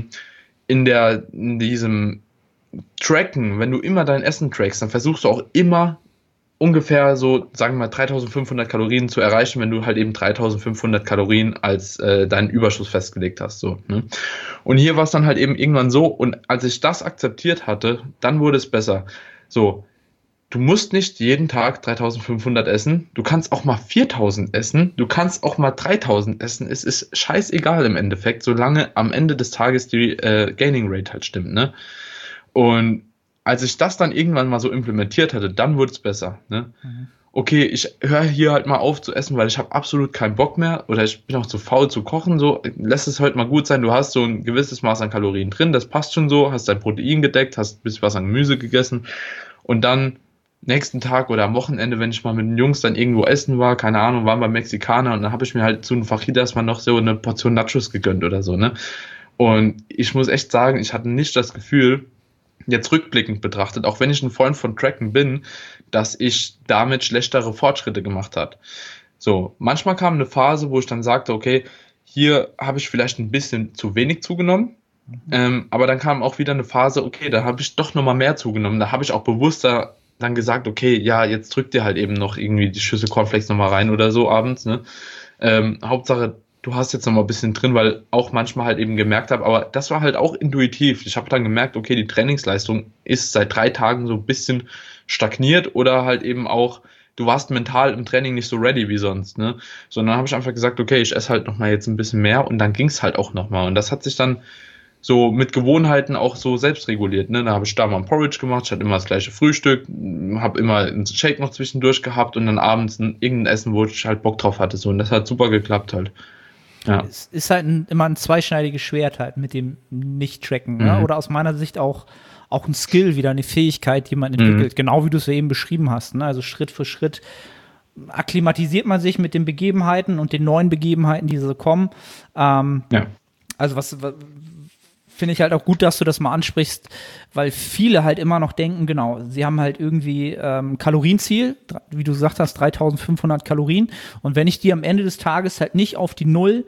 S2: in diesem Tracken, wenn du immer dein Essen trackst, dann versuchst du auch immer ungefähr so, sagen wir mal, 3500 Kalorien zu erreichen, wenn du halt eben 3500 Kalorien als deinen Überschuss festgelegt hast, so, ne? Und hier war es dann halt eben irgendwann so, und als ich das akzeptiert hatte, dann wurde es besser. So, du musst nicht jeden Tag 3500 essen, du kannst auch mal 4000 essen, du kannst auch mal 3000 essen, es ist scheißegal im Endeffekt, solange am Ende des Tages die Gaining Rate halt stimmt, ne? Und als ich das dann irgendwann mal so implementiert hatte, dann wurde es besser, ne? Okay, ich höre hier halt mal auf zu essen, weil ich habe absolut keinen Bock mehr oder ich bin auch zu faul zu kochen, so, lässt es heute mal gut sein, du hast so ein gewisses Maß an Kalorien drin, das passt schon so, hast dein Protein gedeckt, hast ein bisschen was an Gemüse gegessen und dann nächsten Tag oder am Wochenende, wenn ich mal mit den Jungs dann irgendwo essen war, keine Ahnung, waren beim Mexikaner und dann habe ich mir halt zu einem Fajitas mal noch so eine Portion Nachos gegönnt oder so, ne? Und ich muss echt sagen, ich hatte nicht das Gefühl, jetzt rückblickend betrachtet, auch wenn ich ein Freund von Tracken bin, dass ich damit schlechtere Fortschritte gemacht habe. So, manchmal kam eine Phase, wo ich dann sagte, okay, hier habe ich vielleicht ein bisschen zu wenig zugenommen, aber dann kam auch wieder eine Phase, okay, da habe ich doch nochmal mehr zugenommen, da habe ich auch bewusster dann gesagt, okay, ja, jetzt drück dir halt eben noch irgendwie die Schüssel Cornflakes nochmal rein oder so abends, ne? Hauptsache, du hast jetzt noch mal ein bisschen drin, weil auch manchmal halt eben gemerkt habe, aber das war halt auch intuitiv. Ich habe dann gemerkt, okay, die Trainingsleistung ist seit 3 Tagen so ein bisschen stagniert oder halt eben auch, du warst mental im Training nicht so ready wie sonst, ne? Sondern habe ich einfach gesagt, okay, ich esse halt noch mal jetzt ein bisschen mehr und dann ging es halt auch noch mal. Und das hat sich dann so mit Gewohnheiten auch so selbst reguliert, ne? Da habe ich da mal ein Porridge gemacht, ich hatte immer das gleiche Frühstück, habe immer einen Shake noch zwischendurch gehabt und dann abends irgendein Essen, wo ich halt Bock drauf hatte, so. Und das hat super geklappt halt. Ja.
S3: Es ist halt immer ein zweischneidiges Schwert halt mit dem Nicht-Tracken, ne? Oder aus meiner Sicht auch ein Skill, wieder eine Fähigkeit, die man entwickelt, genau wie du es eben beschrieben hast, ne? Also Schritt für Schritt akklimatisiert man sich mit den Begebenheiten und den neuen Begebenheiten, die so kommen. Also was finde ich halt auch gut, dass du das mal ansprichst, weil viele halt immer noch denken, genau, sie haben halt irgendwie Kalorienziel, wie du gesagt hast, 3500 Kalorien, und wenn ich die am Ende des Tages halt nicht auf die Null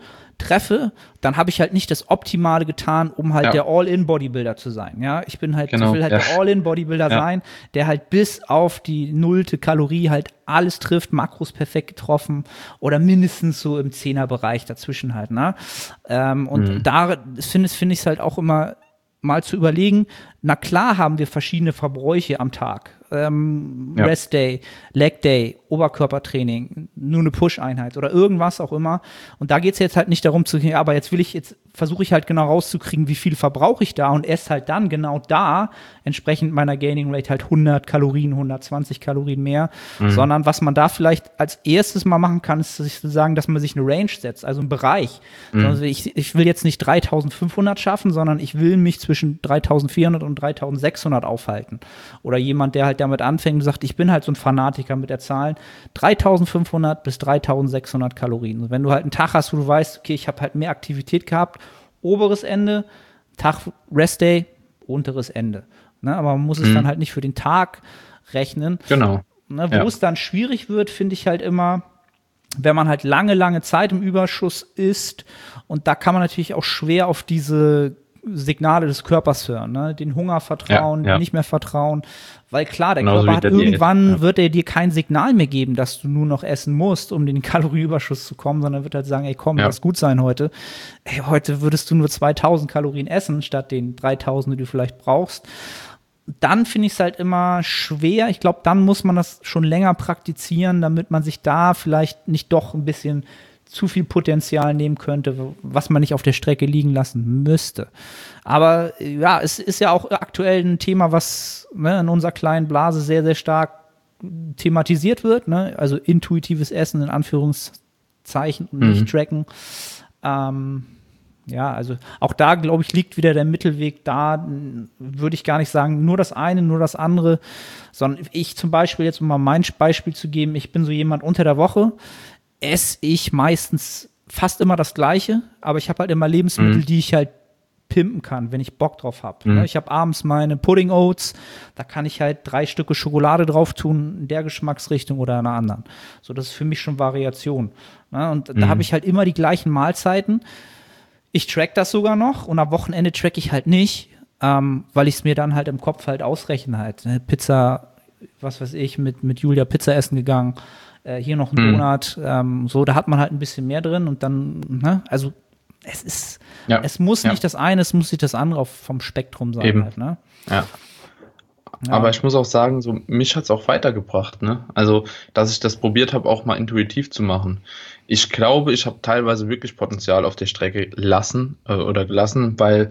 S3: treffe, dann habe ich halt nicht das Optimale getan, um halt der All-In-Bodybuilder zu sein. Ja, ich bin halt, ich will halt der All-In-Bodybuilder sein, der halt bis auf die 0. Kalorie halt alles trifft, Makros perfekt getroffen oder mindestens so im 10er-Bereich dazwischen halt. Ne? Und da finde ich es halt auch immer mal zu überlegen, na klar haben wir verschiedene Verbräuche am Tag. Rest Day, Leg Day, Oberkörpertraining, nur eine Push-Einheit oder irgendwas auch immer. Und da geht es jetzt halt nicht darum zu gehen, aber jetzt versuche ich halt genau rauszukriegen, wie viel verbrauche ich da und esse halt dann genau da entsprechend meiner Gaining Rate halt 100 Kalorien, 120 Kalorien mehr. Sondern was man da vielleicht als erstes mal machen kann, ist sich zu sagen, dass man sich eine Range setzt, also einen Bereich. Also ich will jetzt nicht 3500 schaffen, sondern ich will mich zwischen 3400 und 3600 aufhalten. Oder jemand, der halt damit anfängt und sagt, ich bin halt so ein Fanatiker mit der Zahlen, 3500 bis 3600 Kalorien. Und wenn du halt einen Tag hast, wo du weißt, okay, ich habe halt mehr Aktivität gehabt, oberes Ende, Tag Rest Day, unteres Ende. Ne, aber man muss es dann halt nicht für den Tag rechnen.
S2: Genau.
S3: Ne, wo es dann schwierig wird, finde ich halt immer, wenn man halt lange Zeit im Überschuss ist. Und da kann man natürlich auch schwer auf diese Signale des Körpers hören, ne? Den Hunger vertrauen, nicht mehr vertrauen, weil klar, der Körper hat irgendwann, wird er dir kein Signal mehr geben, dass du nur noch essen musst, um in den Kalorienüberschuss zu kommen, sondern wird halt sagen, ey komm, lass gut sein heute. Ey, heute würdest du nur 2000 Kalorien essen, statt den 3000, die du vielleicht brauchst. Dann finde ich es halt immer schwer. Ich glaube, dann muss man das schon länger praktizieren, damit man sich da vielleicht nicht doch ein bisschen zu viel Potenzial nehmen könnte, was man nicht auf der Strecke liegen lassen müsste. Aber ja, es ist ja auch aktuell ein Thema, was in unserer kleinen Blase sehr, sehr stark thematisiert wird. Ne? Also intuitives Essen in Anführungszeichen und nicht tracken. Also auch da, glaube ich, liegt wieder der Mittelweg. Da würde ich gar nicht sagen, nur das eine, nur das andere, sondern ich zum Beispiel, jetzt um mal mein Beispiel zu geben, ich bin so jemand unter der Woche, esse ich meistens fast immer das Gleiche, aber ich habe halt immer Lebensmittel, die ich halt pimpen kann, wenn ich Bock drauf habe. Ich habe abends meine Pudding Oats, da kann ich halt 3 Stücke Schokolade drauf tun, in der Geschmacksrichtung oder in einer anderen. So, das ist für mich schon Variation. Ne? Und da habe ich halt immer die gleichen Mahlzeiten. Ich track das sogar noch und am Wochenende track ich halt nicht, weil ich es mir dann halt im Kopf halt ausrechne halt. Ne? Pizza, was weiß ich, mit Julia Pizza essen gegangen, hier noch ein Donut, so, da hat man halt ein bisschen mehr drin und dann, ne, also es muss nicht das eine, es muss nicht das andere vom Spektrum sein halt, ne?
S2: Ja. Aber ich muss auch sagen, so, mich hat es auch weitergebracht, ne? Also, dass ich das probiert habe, auch mal intuitiv zu machen. Ich glaube, ich habe teilweise wirklich Potenzial auf der Strecke gelassen, weil,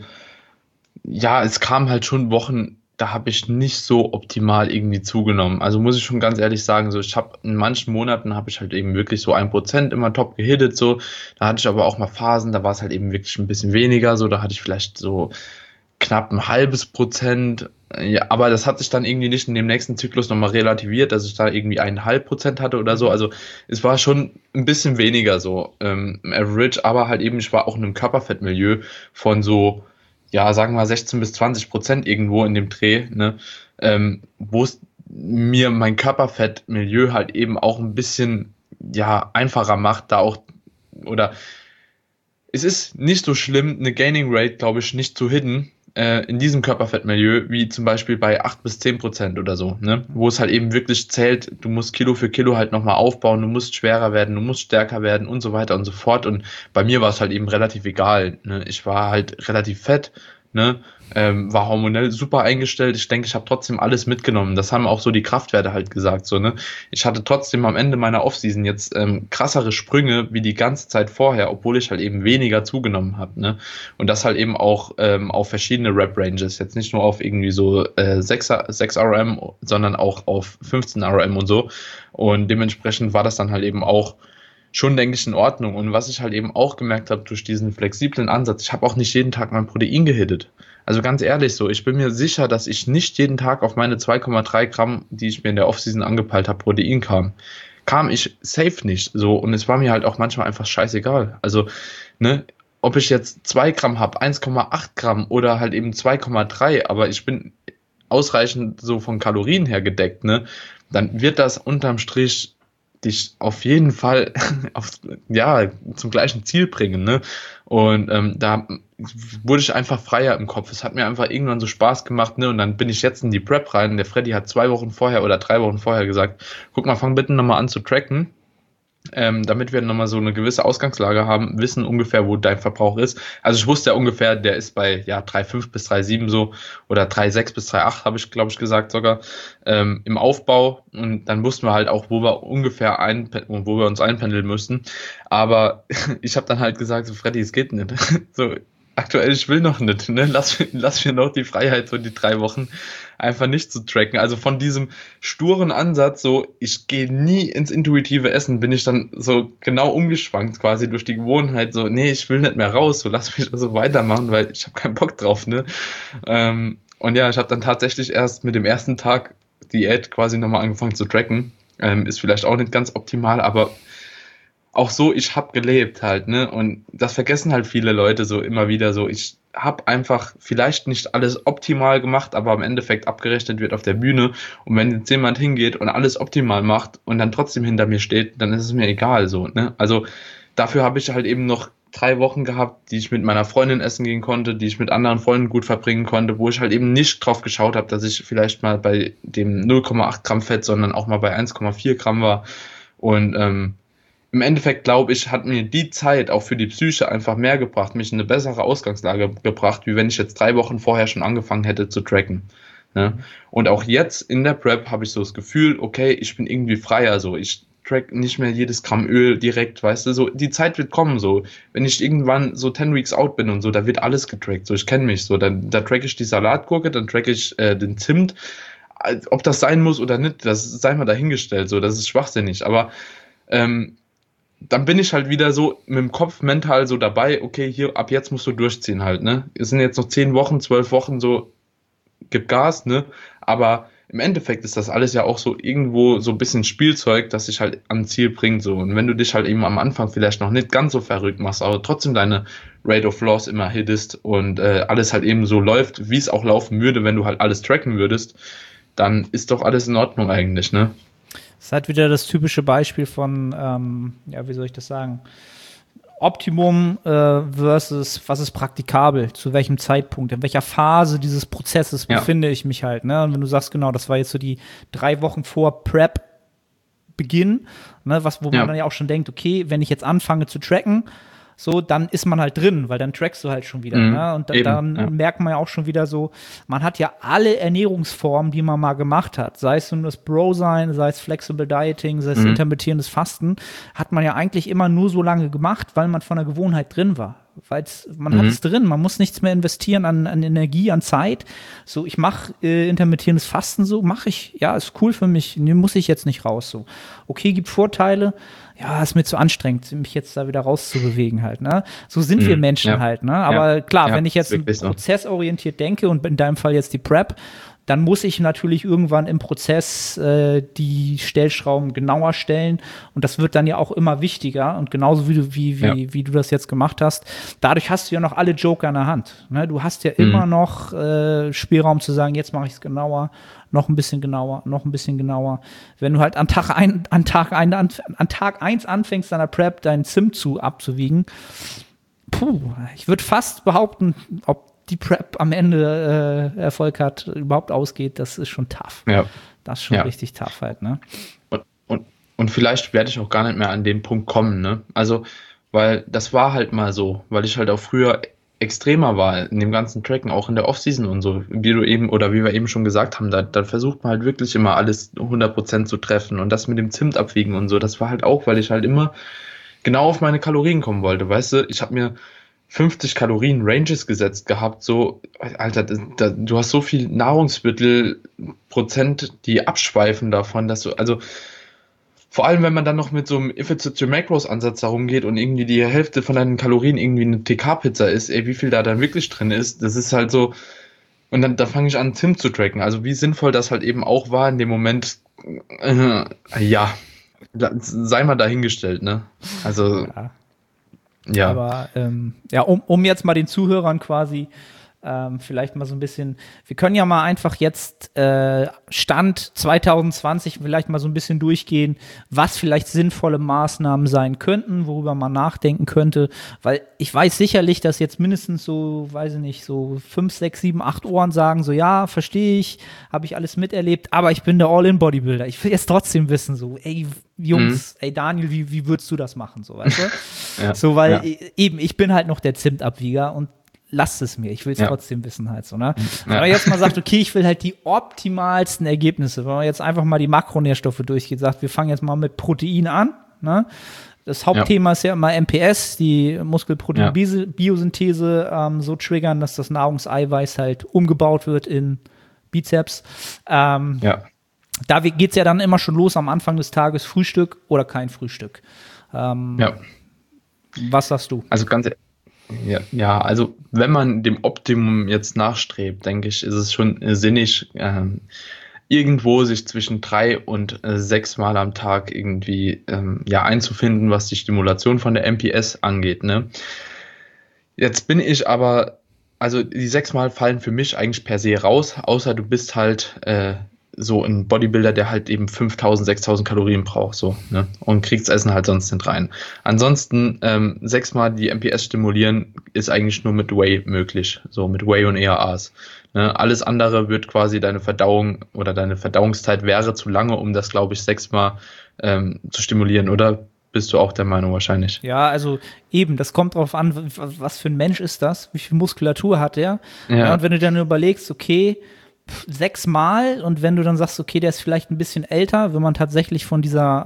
S2: es kam halt schon Wochen, da habe ich nicht so optimal irgendwie zugenommen. Also muss ich schon ganz ehrlich sagen, so ich habe in manchen Monaten habe ich halt eben wirklich so 1% immer top gehittet, so. Da hatte ich aber auch mal Phasen, da war es halt eben wirklich ein bisschen weniger, so. Da hatte ich vielleicht so knapp ein halbes Prozent. Ja, aber das hat sich dann irgendwie nicht in dem nächsten Zyklus nochmal relativiert, dass ich da irgendwie 1,5% hatte oder so. Also es war schon ein bisschen weniger so average, aber halt eben, ich war auch in einem Körperfettmilieu von so, sagen wir mal 16 bis 20% irgendwo in dem Dreh, ne, wo es mir mein Körperfettmilieu halt eben auch ein bisschen, einfacher macht, da auch, oder es ist nicht so schlimm, eine Gaining Rate, glaube ich, nicht zu hitten, in diesem Körperfettmilieu, wie zum Beispiel bei 8 bis 10% oder so, ne, wo es halt eben wirklich zählt, du musst Kilo für Kilo halt nochmal aufbauen, du musst schwerer werden, du musst stärker werden und so weiter und so fort. Und bei mir war es halt eben relativ egal, ne, ich war halt relativ fett, ne, war hormonell super eingestellt. Ich denke, ich habe trotzdem alles mitgenommen. Das haben auch so die Kraftwerte halt gesagt, so, ne. Ich hatte trotzdem am Ende meiner Offseason jetzt krassere Sprünge wie die ganze Zeit vorher, obwohl ich halt eben weniger zugenommen habe, ne. Und das halt eben auch auf verschiedene Rep-Ranges, jetzt nicht nur auf irgendwie so 6 RM, sondern auch auf 15 RM und so. Und dementsprechend war das dann halt eben auch schon, denke ich, in Ordnung. Und was ich halt eben auch gemerkt habe durch diesen flexiblen Ansatz, ich habe auch nicht jeden Tag mein Protein gehittet. Also ganz ehrlich so, ich bin mir sicher, dass ich nicht jeden Tag auf meine 2,3 Gramm, die ich mir in der Offseason angepeilt habe, Protein kam ich safe nicht so. Und es war mir halt auch manchmal einfach scheißegal. Also, ne, ob ich jetzt 2 Gramm habe, 1,8 Gramm oder halt eben 2,3, aber ich bin ausreichend so von Kalorien her gedeckt, ne, dann wird das unterm Strich dich auf jeden Fall zum gleichen Ziel bringen, ne? Und da wurde ich einfach freier im Kopf. Es hat mir einfach irgendwann so Spaß gemacht, ne? Und dann bin ich jetzt in die Prep rein. Der Freddy hat 2 Wochen vorher oder 3 Wochen vorher gesagt, guck mal, fang bitte nochmal an zu tracken. Damit wir nochmal so eine gewisse Ausgangslage haben, wissen ungefähr, wo dein Verbrauch ist. Also ich wusste ja ungefähr, der ist bei 3,5 bis 3,7 so oder 3,6 bis 3,8 habe ich, glaube ich, gesagt sogar im Aufbau. Und dann wussten wir halt auch, wo wir ungefähr wo wir uns einpendeln müssten. Aber ich habe dann halt gesagt, so Freddy, es geht nicht. So, aktuell, ich will noch nicht, ne? Lass mir noch die Freiheit, so die 3 Wochen einfach nicht zu tracken. Also von diesem sturen Ansatz, so ich gehe nie ins intuitive Essen, bin ich dann so genau umgeschwankt quasi durch die Gewohnheit, so nee, ich will nicht mehr raus, so lass mich so weitermachen, weil ich habe keinen Bock drauf, ne? Und ja, ich habe dann tatsächlich erst mit dem ersten Tag Diät quasi nochmal angefangen zu tracken. Ist vielleicht auch nicht ganz optimal, aber auch so, ich habe gelebt halt, ne? Und das vergessen halt viele Leute so immer wieder so. Ich habe einfach vielleicht nicht alles optimal gemacht, aber im Endeffekt abgerechnet wird auf der Bühne. Und wenn jetzt jemand hingeht und alles optimal macht und dann trotzdem hinter mir steht, dann ist es mir egal so, ne? Also dafür habe ich halt eben noch 3 Wochen gehabt, die ich mit meiner Freundin essen gehen konnte, die ich mit anderen Freunden gut verbringen konnte, wo ich halt eben nicht drauf geschaut habe, dass ich vielleicht mal bei dem 0,8 Gramm Fett, sondern auch mal bei 1,4 Gramm war. Und im Endeffekt, glaube ich, hat mir die Zeit auch für die Psyche einfach mehr gebracht, mich in eine bessere Ausgangslage gebracht, wie wenn ich jetzt 3 Wochen vorher schon angefangen hätte zu tracken. Ne? Und auch jetzt in der Prep habe ich so das Gefühl, okay, ich bin irgendwie freier, so ich track nicht mehr jedes Gramm Öl direkt, weißt du, so die Zeit wird kommen, so wenn ich irgendwann so 10 Weeks out bin und so, da wird alles getrackt, so ich kenne mich so, da track ich die Salatgurke, dann track ich den Zimt, ob das sein muss oder nicht, das sei mal dahingestellt, so das ist schwachsinnig, aber dann bin ich halt wieder so mit dem Kopf mental so dabei, okay, hier, ab jetzt musst du durchziehen halt, ne? Es sind jetzt noch 10 Wochen, 12 Wochen so, gib Gas, ne? Aber im Endeffekt ist das alles ja auch so irgendwo so ein bisschen Spielzeug, das dich halt ans Ziel bringt, so. Und wenn du dich halt eben am Anfang vielleicht noch nicht ganz so verrückt machst, aber trotzdem deine Rate of Loss immer hittest und alles halt eben so läuft, wie es auch laufen würde, wenn du halt alles tracken würdest, dann ist doch alles in Ordnung eigentlich, ne?
S3: Das ist halt wieder das typische Beispiel von, wie soll ich das sagen? Optimum versus was ist praktikabel, zu welchem Zeitpunkt, in welcher Phase dieses Prozesses befinde ich mich halt. Ne? Und wenn du sagst, genau, das war jetzt so die 3 Wochen vor Prep-Beginn, ne, wo man dann ja auch schon denkt, okay, wenn ich jetzt anfange zu tracken, so, dann ist man halt drin, weil dann trackst du halt schon wieder. Ne? Und dann merkt man ja auch schon wieder so, man hat ja alle Ernährungsformen, die man mal gemacht hat, sei es nun das Bro-Sein, sei es Flexible Dieting, sei es intermittierendes Fasten, hat man ja eigentlich immer nur so lange gemacht, weil man von der Gewohnheit drin war. Weil man hat es drin, man muss nichts mehr investieren an Energie, an Zeit. So, ich mache intermittierendes Fasten so, mache ich, ja, ist cool für mich, muss ich jetzt nicht raus so. Okay, gibt Vorteile, ja, ist mir zu anstrengend, mich jetzt da wieder rauszubewegen halt, ne? So sind wir Menschen halt, ne? Aber klar, wenn ich jetzt prozessorientiert denke und in deinem Fall jetzt die Prep, dann muss ich natürlich irgendwann im Prozess die Stellschrauben genauer stellen und das wird dann ja auch immer wichtiger und genauso wie du das jetzt gemacht hast, dadurch hast du ja noch alle Joker in der Hand. Ne? Du hast ja immer noch Spielraum zu sagen, jetzt mache ich es genauer, noch ein bisschen genauer, noch ein bisschen genauer. Wenn du halt an Tag 1 anfängst, deiner Prep deinen Zimt abzuwiegen, ich würde fast behaupten, ob die Prep am Ende Erfolg hat, überhaupt ausgeht, das ist schon tough. Ja. Das ist schon richtig tough halt, ne?
S2: Und vielleicht werde ich auch gar nicht mehr an den Punkt kommen, ne? Also, weil das war halt mal so, weil ich halt auch früher extremer war in dem ganzen Tracken, auch in der Offseason und so, wie wir eben schon gesagt haben, da versucht man halt wirklich immer alles 100% zu treffen und das mit dem Zimt abwiegen und so, das war halt auch, weil ich halt immer genau auf meine Kalorien kommen wollte, weißt du, ich habe mir 50 Kalorien Ranges gesetzt gehabt, so, Alter, du hast so viel Nahrungsmittelprozent, die abschweifen davon, dass du, also, vor allem, wenn man dann noch mit so einem If it's your macros Ansatz darum geht und irgendwie die Hälfte von deinen Kalorien irgendwie eine TK-Pizza ist, wie viel da dann wirklich drin ist, das ist halt so, und dann, da fange ich an, Zimt zu tracken, also wie sinnvoll das halt eben auch war in dem Moment, sei mal dahingestellt, ne, also,
S3: Ja. Aber um jetzt mal den Zuhörern quasi Vielleicht mal so ein bisschen, wir können ja mal einfach jetzt Stand 2020 vielleicht mal so ein bisschen durchgehen, was vielleicht sinnvolle Maßnahmen sein könnten, worüber man nachdenken könnte, weil ich weiß sicherlich, dass jetzt mindestens so, weiß ich nicht, so 5, 6, 7, 8 Ohren sagen, so ja, verstehe ich, habe ich alles miterlebt, aber ich bin der All-In-Bodybuilder. Ich will jetzt trotzdem wissen, so, ey, Jungs, ey Daniel, wie würdest du das machen, so, weißt du?
S2: Ja,
S3: so, weil eben, ich bin halt noch der Zimtabwieger und lasst es mir, ich will es trotzdem wissen halt so, ne? Wenn man jetzt mal sagt, okay, ich will halt die optimalsten Ergebnisse, wenn man jetzt einfach mal die Makronährstoffe durchgeht, sagt, wir fangen jetzt mal mit Protein an, ne? Das Hauptthema ist ja immer MPS, die Muskelproteinbiosynthese so triggern, dass das Nahrungseiweiß halt umgebaut wird in Bizeps. Da geht's ja dann immer schon los am Anfang des Tages, Frühstück oder kein Frühstück. Was sagst du?
S2: Also also wenn man dem Optimum jetzt nachstrebt, denke ich, ist es schon sinnig, irgendwo sich zwischen 3 und 6 Mal am Tag irgendwie einzufinden, was die Stimulation von der MPS angeht. Ne? Jetzt bin ich aber, also die 6 Mal fallen für mich eigentlich per se raus, außer du bist halt so ein Bodybuilder, der halt eben 5.000, 6.000 Kalorien braucht, so, ne? Und kriegt das Essen halt sonst nicht rein. Ansonsten 6 Mal die MPS stimulieren ist eigentlich nur mit Whey möglich, so mit Whey und ERAs. Ne? Alles andere wird quasi deine Verdauung oder deine Verdauungszeit wäre zu lange, um das, glaube ich, 6 Mal zu stimulieren, oder? Bist du auch der Meinung wahrscheinlich?
S3: Ja, also eben, das kommt drauf an, was für ein Mensch ist das, wie viel Muskulatur hat der. Ja, und wenn du dann überlegst, okay, 6 Mal, und wenn du dann sagst, okay, der ist vielleicht ein bisschen älter, wenn man tatsächlich von dieser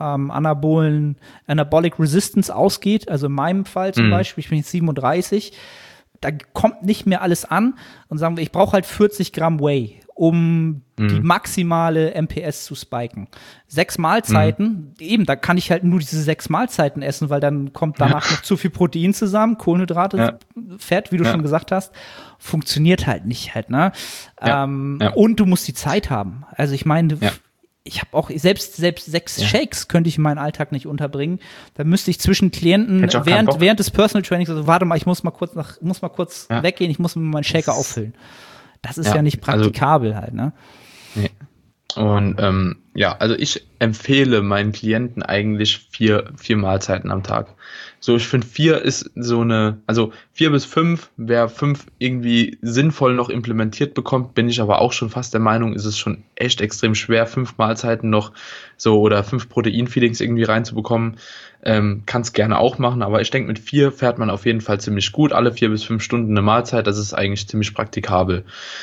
S3: Anabolic Resistance ausgeht, also in meinem Fall zum Beispiel, ich bin jetzt 37, da kommt nicht mehr alles an und sagen wir, ich brauche halt 40 Gramm Whey, um die maximale MPS zu spiken. 6 Mahlzeiten, eben, da kann ich halt nur diese 6 Mahlzeiten essen, weil dann kommt danach noch zu viel Protein zusammen, Kohlenhydrate, Fett, wie du schon gesagt hast, funktioniert halt nicht halt, ne? Und du musst die Zeit haben. Also ich meine, ich habe auch selbst 6 Shakes könnte ich in meinen Alltag nicht unterbringen. Da müsste ich zwischen Klienten während des Personal Trainings, also warte mal, ich muss mal kurz weggehen, ich muss mir meinen Shaker auffüllen. Das ist ja nicht praktikabel halt, ne?
S2: Nee. Und also ich empfehle meinen Klienten eigentlich 4 Mahlzeiten am Tag. So, ich finde 4 ist so also 4 bis 5, wer 5 irgendwie sinnvoll noch implementiert bekommt, bin ich aber auch schon fast der Meinung, ist es schon echt extrem schwer, 5 Mahlzeiten noch so oder 5 Protein-Feedings irgendwie reinzubekommen. Kann es gerne auch machen, aber ich denke, mit 4 fährt man auf jeden Fall ziemlich gut. Alle 4 bis 5 Stunden eine Mahlzeit, das ist eigentlich ziemlich praktikabel.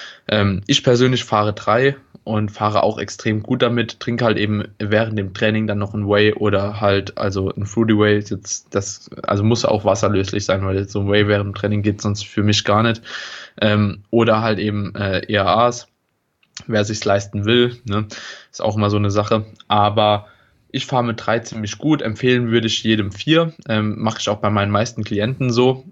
S2: Ich persönlich fahre 3 und fahre auch extrem gut damit, trinke halt eben während dem Training dann noch ein Whey oder halt, also ein Fruity Whey, also muss auch wasserlöslich sein, weil so ein Whey während dem Training geht sonst für mich gar nicht. Oder halt eben ERAs, wer sich's leisten will, ne? Ist auch immer so eine Sache, aber ich fahre mit 3 ziemlich gut, empfehlen würde ich jedem 4, mache ich auch bei meinen meisten Klienten so,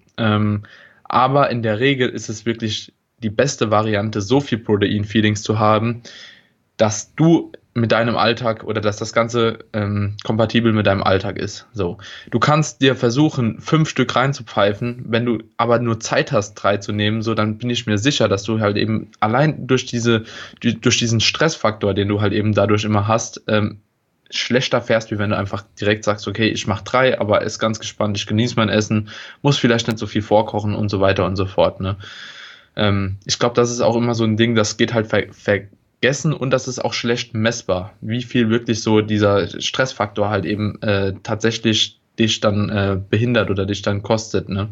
S2: aber in der Regel ist es wirklich die beste Variante, so viel Protein-Feedings zu haben, dass du mit deinem Alltag oder dass das Ganze kompatibel mit deinem Alltag ist. So. Du kannst dir versuchen, 5 Stück reinzupfeifen, wenn du aber nur Zeit hast, 3 zu nehmen, so, dann bin ich mir sicher, dass du halt eben allein durch diesen Stressfaktor, den du halt eben dadurch immer hast, schlechter fährst, wie wenn du einfach direkt sagst, okay, ich mache 3, aber ist ganz gespannt, ich genieße mein Essen, muss vielleicht nicht so viel vorkochen und so weiter und so fort, ne? Ich glaube, das ist auch immer so ein Ding, das geht halt vergessen und das ist auch schlecht messbar, wie viel wirklich so dieser Stressfaktor halt eben tatsächlich dich dann behindert oder dich dann kostet, ne?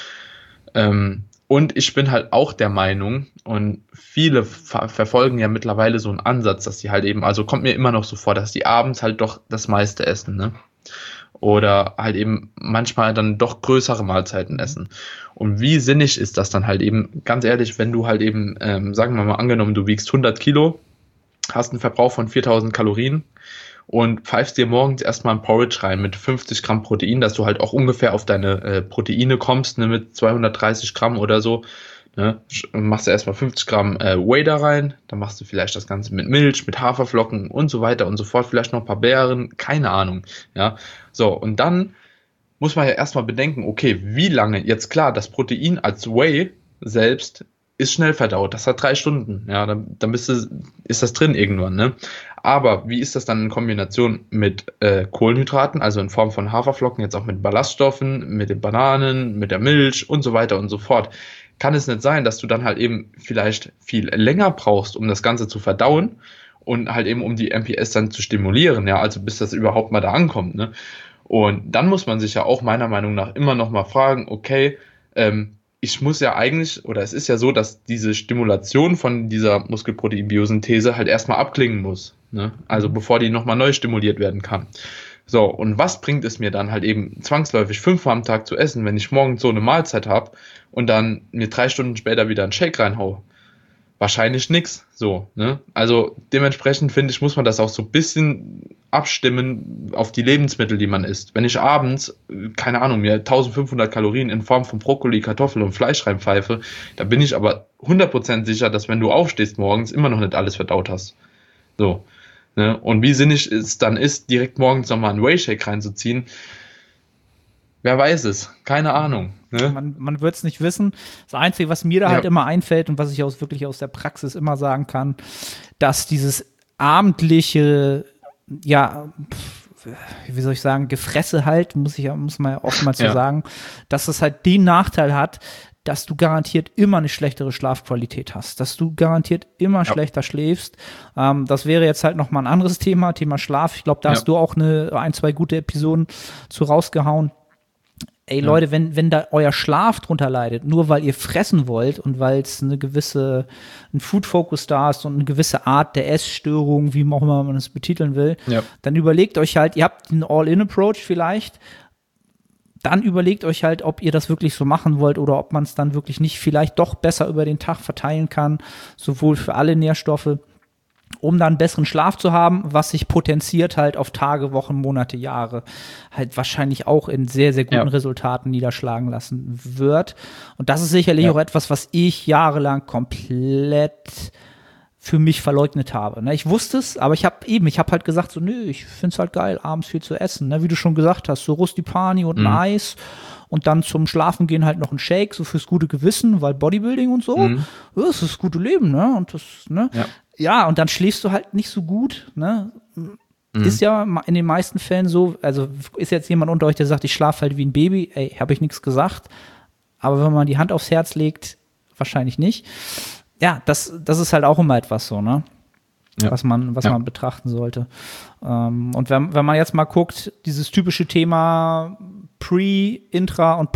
S2: Und ich bin halt auch der Meinung, und viele verfolgen ja mittlerweile so einen Ansatz, dass die halt eben, also kommt mir immer noch so vor, dass die abends halt doch das meiste essen, ne? Oder halt eben manchmal dann doch größere Mahlzeiten essen. Und wie sinnig ist das dann halt eben, ganz ehrlich, wenn du halt eben, sagen wir mal angenommen, du wiegst 100 Kilo, hast einen Verbrauch von 4.000 Kalorien und pfeifst dir morgens erstmal ein Porridge rein mit 50 Gramm Protein, dass du halt auch ungefähr auf deine Proteine kommst, ne, mit 230 Gramm oder so. Ne, machst du erstmal 50 Gramm Whey da rein, dann machst du vielleicht das Ganze mit Milch, mit Haferflocken und so weiter und so fort, vielleicht noch ein paar Beeren, keine Ahnung, ja, so, und dann muss man ja erstmal bedenken, okay, wie lange, jetzt klar, das Protein als Whey selbst ist schnell verdaut. Das hat 3 Stunden. Ja, dann ist das drin irgendwann, ne? Aber wie ist das dann in Kombination mit Kohlenhydraten, also in Form von Haferflocken, jetzt auch mit Ballaststoffen, mit den Bananen, mit der Milch und so weiter und so fort? Kann es nicht sein, dass du dann halt eben vielleicht viel länger brauchst, um das Ganze zu verdauen und halt eben um die MPS dann zu stimulieren, ja, also bis das überhaupt mal da ankommt, ne? Und dann muss man sich ja auch meiner Meinung nach immer noch mal fragen, okay, ich muss ja eigentlich, oder es ist ja so, dass diese Stimulation von dieser Muskelproteinbiosynthese halt erstmal abklingen muss, ne? Also bevor die nochmal neu stimuliert werden kann. So, und was bringt es mir dann halt eben zwangsläufig 5-mal am Tag zu essen, wenn ich morgens so eine Mahlzeit habe und dann mir 3 Stunden später wieder einen Shake reinhau? Wahrscheinlich nix, so, ne? Also dementsprechend finde ich, muss man das auch so ein bisschen abstimmen auf die Lebensmittel, die man isst. Wenn ich abends, keine Ahnung, mir 1500 Kalorien in Form von Brokkoli, Kartoffeln und Fleisch reinpfeife, da bin ich aber 100% sicher, dass wenn du aufstehst morgens, immer noch nicht alles verdaut hast. So, ne? Und wie sinnig es dann ist, direkt morgens nochmal einen Whey-Shake reinzuziehen, wer weiß es, keine Ahnung. Ne?
S3: Man wird es nicht wissen. Das Einzige, was mir da halt immer einfällt und was ich wirklich aus der Praxis immer sagen kann, dass dieses abendliche, ja, wie soll ich sagen, Gefresse halt, muss man ja oftmals so sagen, dass es halt den Nachteil hat, dass du garantiert immer eine schlechtere Schlafqualität hast, dass du garantiert immer schlechter schläfst. Das wäre jetzt halt nochmal ein anderes Thema Schlaf. Ich glaube, da hast du auch ein, zwei gute Episoden zu rausgehauen. Ey Leute, wenn da euer Schlaf drunter leidet, nur weil ihr fressen wollt und weil es ein Food-Focus da ist und eine gewisse Art der Essstörung, wie auch immer man es betiteln will, dann überlegt euch halt, ihr habt einen All-In-Approach vielleicht, dann überlegt euch halt, ob ihr das wirklich so machen wollt oder ob man es dann wirklich nicht vielleicht doch besser über den Tag verteilen kann, sowohl für alle Nährstoffe, um dann besseren Schlaf zu haben, was sich potenziert halt auf Tage, Wochen, Monate, Jahre halt wahrscheinlich auch in sehr, sehr guten Resultaten niederschlagen lassen wird. Und das ist sicherlich auch etwas, was ich jahrelang komplett für mich verleugnet habe. Ne, ich wusste es, aber ich habe halt gesagt, so, nö, ich finde es halt geil, abends viel zu essen. Ne, wie du schon gesagt hast, so Rustipani und ein Eis und dann zum Schlafen gehen halt noch ein Shake, so fürs gute Gewissen, weil Bodybuilding und so, das ist das gute Leben, ne? Und das, ne? Ja, und dann schläfst du halt nicht so gut, ne? Ist ja in den meisten Fällen so, also ist jetzt jemand unter euch, der sagt, ich schlafe halt wie ein Baby, ey, habe ich nichts gesagt. Aber wenn man die Hand aufs Herz legt, wahrscheinlich nicht. Ja, das ist halt auch immer etwas so, ne? Was man betrachten sollte. Und wenn man jetzt mal guckt, dieses typische Thema Pre-, Intra- und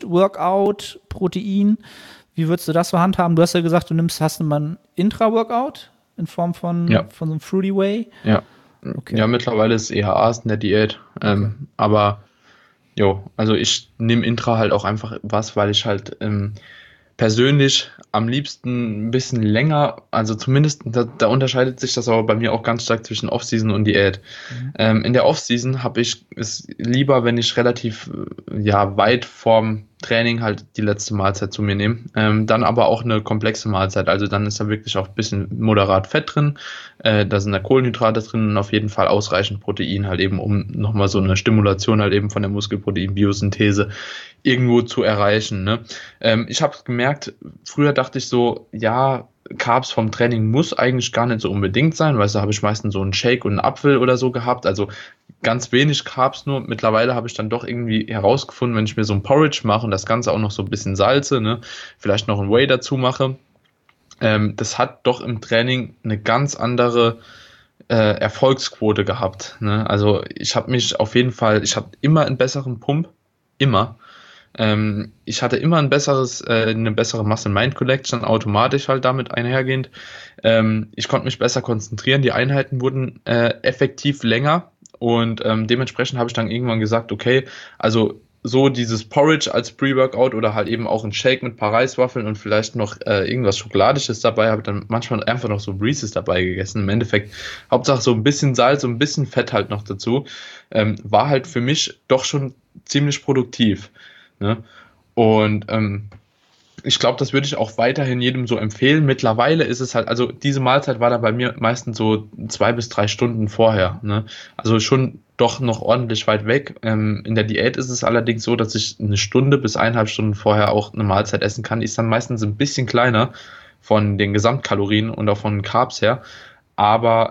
S3: Post-Workout-Protein, wie würdest du das so handhaben? Du hast ja gesagt, hast du mal ein Intra-Workout in Form von so einem Fruity Whey?
S2: Ja. Okay. Ja, mittlerweile ist EHA in der Diät. Aber also ich nehme Intra halt auch einfach weil ich halt persönlich am liebsten ein bisschen länger, also zumindest, da unterscheidet sich das aber bei mir auch ganz stark zwischen Off-Season und Diät. In der Off-Season habe ich es lieber, wenn ich relativ weit vorm Training halt die letzte Mahlzeit zu mir nehme. Dann aber auch eine komplexe Mahlzeit, also dann ist da wirklich auch ein bisschen moderat Fett drin, da sind da Kohlenhydrate drin und auf jeden Fall ausreichend Protein halt eben, um nochmal so eine Stimulation halt eben von der Muskelproteinbiosynthese irgendwo zu erreichen. Ne? Ich habe gemerkt, früher dachte ich so, Carbs vom Training muss eigentlich gar nicht so unbedingt sein, weil da habe ich meistens so einen Shake und einen Apfel oder so gehabt, also ganz wenig Carbs nur. Mittlerweile habe ich dann doch irgendwie herausgefunden, wenn ich mir so ein Porridge mache und das Ganze auch noch so ein bisschen salze, ne, vielleicht noch ein Whey dazu mache, das hat doch im Training eine ganz andere Erfolgsquote gehabt. Ne? Also ich habe immer einen besseren Pump, immer. Ich hatte immer eine bessere Muscle-Mind-Collection, automatisch halt damit einhergehend. Ich konnte mich besser konzentrieren, die Einheiten wurden effektiv länger und dementsprechend habe ich dann irgendwann gesagt, okay, also so dieses Porridge als Pre-Workout oder halt eben auch ein Shake mit ein paar Reiswaffeln und vielleicht noch irgendwas Schokoladisches dabei, habe dann manchmal einfach noch so Reese's dabei gegessen. Im Endeffekt Hauptsache so ein bisschen Salz, so ein bisschen Fett halt noch dazu. War halt für mich doch schon ziemlich produktiv. Ne? Und ich glaube, das würde ich auch weiterhin jedem so empfehlen. Mittlerweile ist es halt, also diese Mahlzeit war dann bei mir meistens so 2 bis 3 Stunden vorher, ne? Also schon doch noch ordentlich weit weg. In der Diät ist es allerdings so, dass ich 1 Stunde bis 1,5 Stunden vorher auch eine Mahlzeit essen kann. Die ist dann meistens ein bisschen kleiner von den Gesamtkalorien und auch von den Carbs her. Aber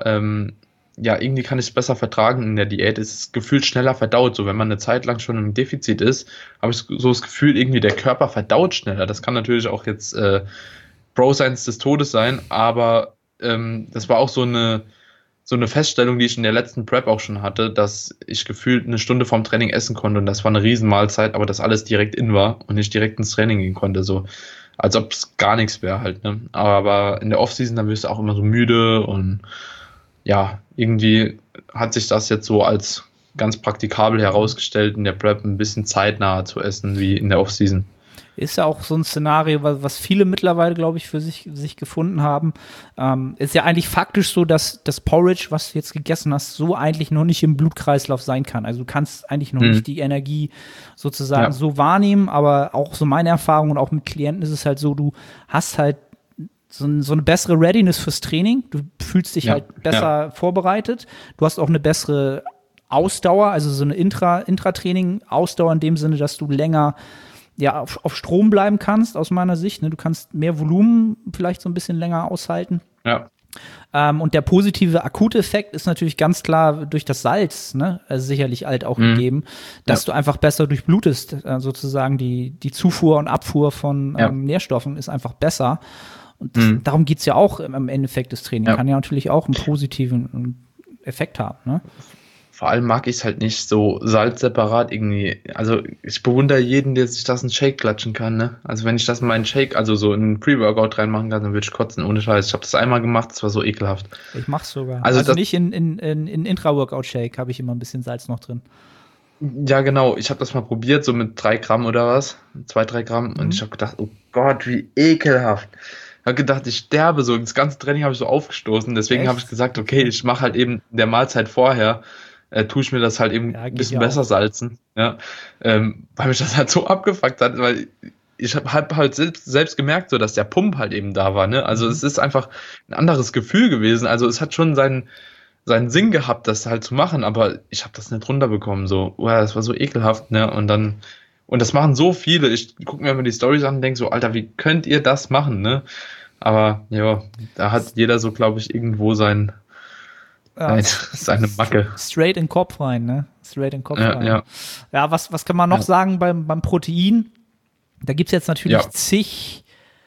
S2: ja, irgendwie kann ich es besser vertragen in der Diät. Es ist gefühlt schneller verdaut. So, wenn man eine Zeit lang schon im Defizit ist, habe ich so das Gefühl, irgendwie der Körper verdaut schneller. Das kann natürlich auch jetzt Bro-Science des Todes sein, aber das war auch so eine Feststellung, die ich in der letzten Prep auch schon hatte, dass ich gefühlt 1 Stunde vorm Training essen konnte und das war eine Riesenmahlzeit, aber das alles direkt in war und ich direkt ins Training gehen konnte. So, als ob es gar nichts wäre halt, ne? Aber in der Offseason, dann wirst du auch immer so müde und ja, irgendwie hat sich das jetzt so als ganz praktikabel herausgestellt, in der Prep ein bisschen zeitnaher zu essen wie in der Offseason.
S3: Ist ja auch so ein Szenario, was viele mittlerweile, glaube ich, für sich gefunden haben. Ist ja eigentlich faktisch so, dass das Porridge, was du jetzt gegessen hast, so eigentlich noch nicht im Blutkreislauf sein kann. Also du kannst eigentlich noch nicht die Energie sozusagen so wahrnehmen, aber auch so meine Erfahrung und auch mit Klienten ist es halt so, du hast halt so eine bessere Readiness fürs Training. Du fühlst dich halt besser vorbereitet. Du hast auch eine bessere Ausdauer, also so eine Intratraining-Ausdauer in dem Sinne, dass du länger auf Strom bleiben kannst, aus meiner Sicht. Ne? Du kannst mehr Volumen vielleicht so ein bisschen länger aushalten.
S2: Ja.
S3: Und der positive akute Effekt ist natürlich ganz klar durch das Salz, ne? Also sicherlich halt auch gegeben, dass du einfach besser durchblutest. Sozusagen die Zufuhr und Abfuhr von Nährstoffen ist einfach besser. Und darum geht es ja auch im Endeffekt des Trainings. Kann ja natürlich auch einen positiven Effekt haben. Ne?
S2: Vor allem mag ich es halt nicht so salzseparat irgendwie. Also ich bewundere jeden, der sich das in Shake klatschen kann. Ne? Also wenn ich das in meinen Shake, also so in einen Pre-Workout reinmachen kann, dann würde ich kotzen, ohne Scheiß. Ich habe das einmal gemacht, das war so ekelhaft.
S3: Ich mach's sogar. Also nicht in Intra-Workout-Shake habe ich immer ein bisschen Salz noch drin.
S2: Ja, genau. Ich habe das mal probiert, so mit 3 Gramm oder was. 2, 3 Gramm. Und ich habe gedacht, oh Gott, wie ekelhaft. Ich habe gedacht, ich sterbe so. Das ganze Training habe ich so aufgestoßen. Deswegen habe ich gesagt, okay, ich mache halt eben in der Mahlzeit vorher, tue ich mir das halt eben ein bisschen besser salzen. Ja? Weil mich das halt so abgefuckt hat, weil ich habe halt selbst gemerkt, so dass der Pump halt eben da war. Ne? Also es ist einfach ein anderes Gefühl gewesen. Also es hat schon seinen Sinn gehabt, das halt zu machen, aber ich habe das nicht runterbekommen. So, das war so ekelhaft, ne? Und das machen so viele. Ich gucke mir immer die Storys an und denke so, Alter, wie könnt ihr das machen, ne? Aber ja, da hat jeder so, glaube ich, irgendwo seine Macke.
S3: Straight in den Kopf rein, ne? Straight in den Kopf rein. Ja, was kann man noch sagen beim Protein? Da gibt es jetzt natürlich zig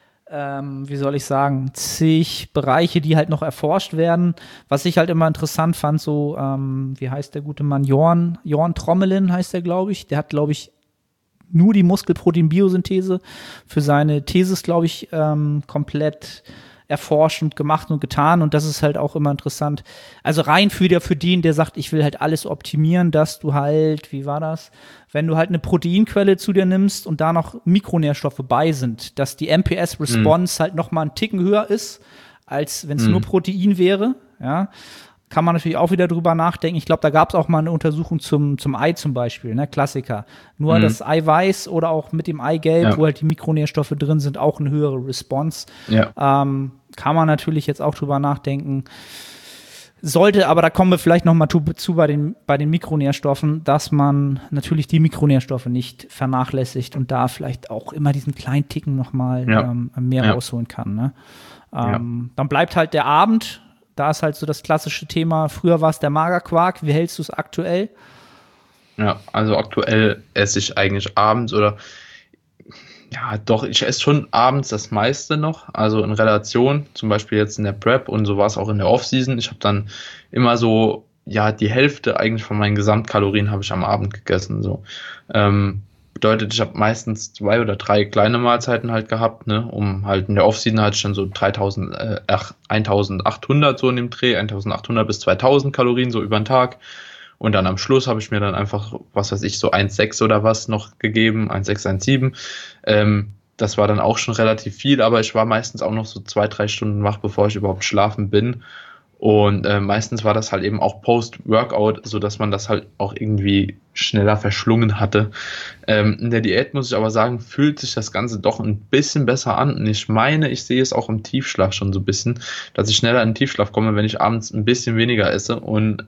S3: Bereiche, die halt noch erforscht werden. Was ich halt immer interessant fand, so, wie heißt der gute Mann? Jorn Trommelin heißt der, glaube ich. Der hat, glaube ich, nur die Muskelprotein-Biosynthese für seine Thesis, glaube ich, komplett erforscht und gemacht und getan. Und das ist halt auch immer interessant. Also rein für den, der sagt, ich will halt alles optimieren, dass du halt, wie war das? Wenn du halt eine Proteinquelle zu dir nimmst und da noch Mikronährstoffe bei sind, dass die MPS-Response halt noch mal einen Ticken höher ist, als wenn es nur Protein wäre, ja. Kann man natürlich auch wieder drüber nachdenken. Ich glaube, da gab es auch mal eine Untersuchung zum Ei zum Beispiel, ne? Klassiker. Nur das Eiweiß oder auch mit dem Eigelb, wo halt die Mikronährstoffe drin sind, auch eine höhere Response. Ja. Kann man natürlich jetzt auch drüber nachdenken. Sollte, aber da kommen wir vielleicht noch mal zu bei den Mikronährstoffen, dass man natürlich die Mikronährstoffe nicht vernachlässigt und da vielleicht auch immer diesen kleinen Ticken noch mal mehr rausholen kann. Ne? Dann bleibt halt der Abend. Da ist halt so das klassische Thema, früher war es der Magerquark, wie hältst du es aktuell?
S2: Ja, also aktuell esse ich eigentlich abends oder ja doch, ich esse schon abends das meiste noch, also in Relation, zum Beispiel jetzt in der Prep und so war es auch in der Offseason. Ich habe dann immer so, die Hälfte eigentlich von meinen Gesamtkalorien habe ich am Abend gegessen. So. Bedeutet, ich habe meistens 2 oder 3 kleine Mahlzeiten halt gehabt, ne, um halt in der Offseason hatte ich dann so 1800 so in dem Dreh, 1800 bis 2000 Kalorien so über den Tag und dann am Schluss habe ich mir dann einfach, was weiß ich, so 1,6 oder was noch gegeben, 1,6, 1,7, das war dann auch schon relativ viel, aber ich war meistens auch noch so 2, 3 Stunden wach, bevor ich überhaupt schlafen bin Und meistens war das halt eben auch Post-Workout, sodass man das halt auch irgendwie schneller verschlungen hatte. In der Diät muss ich aber sagen, fühlt sich das Ganze doch ein bisschen besser an. Und ich meine, ich sehe es auch im Tiefschlaf schon so ein bisschen, dass ich schneller in den Tiefschlaf komme, wenn ich abends ein bisschen weniger esse. Und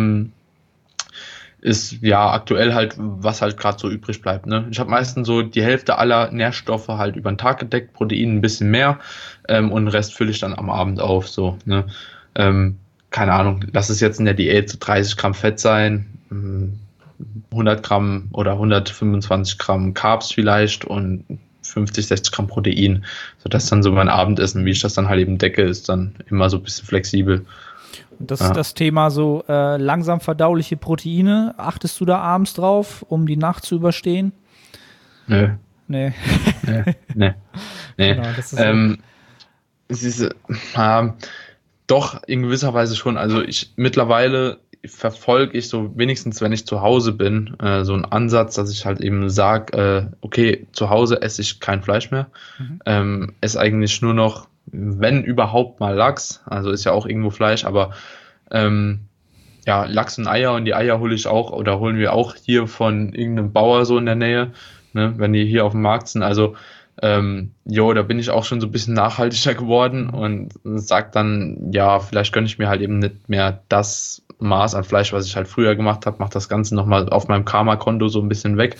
S2: ist ja aktuell halt, was halt gerade so übrig bleibt. Ne? Ich habe meistens so die Hälfte aller Nährstoffe halt über den Tag gedeckt, Protein ein bisschen mehr und den Rest fülle ich dann am Abend auf. So, ne? Keine Ahnung, lass es jetzt in der Diät so 30 Gramm Fett sein, 100 Gramm oder 125 Gramm Carbs vielleicht und 50, 60 Gramm Protein, sodass dann so mein Abendessen, wie ich das dann halt eben decke, ist dann immer so ein bisschen flexibel.
S3: Und das ist das Thema so langsam verdauliche Proteine. Achtest du da abends drauf, um die Nacht zu überstehen?
S2: Nö.
S3: Nee.
S2: Nee.
S3: Genau, das ist
S2: es ist, doch, in gewisser Weise schon. Also mittlerweile verfolge ich so, wenigstens wenn ich zu Hause bin, so einen Ansatz, dass ich halt eben sage, okay, zu Hause esse ich kein Fleisch mehr. Esse eigentlich nur noch, wenn überhaupt mal Lachs, also ist ja auch irgendwo Fleisch, aber ja, Lachs und Eier, und die Eier hole ich auch oder holen wir auch hier von irgendeinem Bauer so in der Nähe, ne, wenn die hier auf dem Markt sind. Also da bin ich auch schon so ein bisschen nachhaltiger geworden und sag dann, ja, vielleicht gönne ich mir halt eben nicht mehr das Maß an Fleisch, was ich halt früher gemacht habe, mach das Ganze nochmal auf meinem Karma-Konto so ein bisschen weg.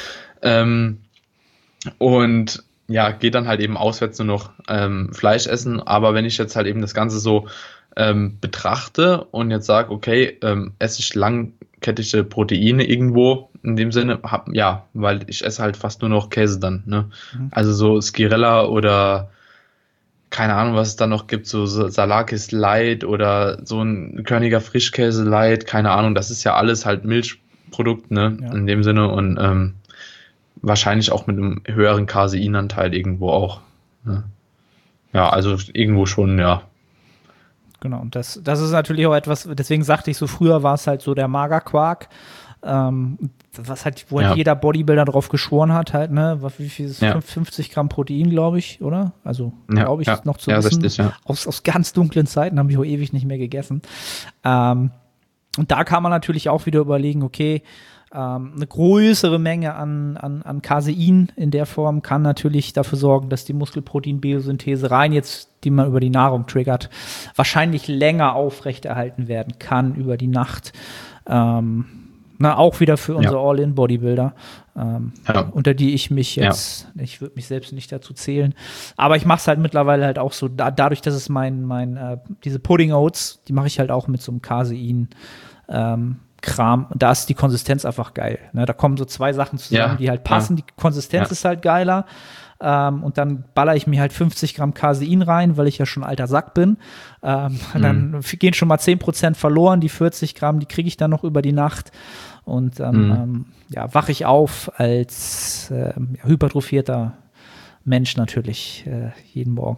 S2: Und ja, geht dann halt eben auswärts nur noch Fleisch essen. Aber wenn ich jetzt halt eben das Ganze so betrachte und jetzt sage, okay, esse ich langkettige Proteine irgendwo, in dem Sinne, weil ich esse halt fast nur noch Käse dann, ne? Also so Skirella oder keine Ahnung, was es da noch gibt, so Salakis Light oder so ein Körniger Frischkäse Light, keine Ahnung, das ist ja alles halt Milchprodukt, ne? Ja. In dem Sinne und wahrscheinlich auch mit einem höheren Caseinanteil irgendwo auch. Ne? Ja, also irgendwo schon, ja.
S3: Genau, und das ist natürlich auch etwas, deswegen sagte ich so, früher war es halt so der Magerquark, was halt, wo halt jeder Bodybuilder drauf geschworen hat, halt, ne, wie viel ist 50 Gramm Protein, glaube ich, oder? Also, glaube ich, noch zu wissen. Richtig, aus ganz dunklen Zeiten habe ich auch ewig nicht mehr gegessen. Und da kann man natürlich auch wieder überlegen, okay, eine größere Menge an Casein in der Form kann natürlich dafür sorgen, dass die Muskelproteinbiosynthese rein jetzt, die man über die Nahrung triggert, wahrscheinlich länger aufrechterhalten werden kann über die Nacht. Auch wieder für unsere All-In-Bodybuilder, unter die ich mich jetzt, ich würde mich selbst nicht dazu zählen, aber ich mache es halt mittlerweile halt auch so, dadurch, dass es diese Pudding Oats, die mache ich halt auch mit so einem Casein Kram, da ist die Konsistenz einfach geil. Ne? Da kommen so zwei Sachen zusammen, die halt passen. Die Konsistenz ist halt geiler. Und dann baller ich mir halt 50 Gramm Casein rein, weil ich ja schon alter Sack bin. Dann gehen schon mal 10% verloren. Die 40 Gramm, die kriege ich dann noch über die Nacht. Und dann wache ich auf als hypertrophierter Mensch natürlich jeden Morgen.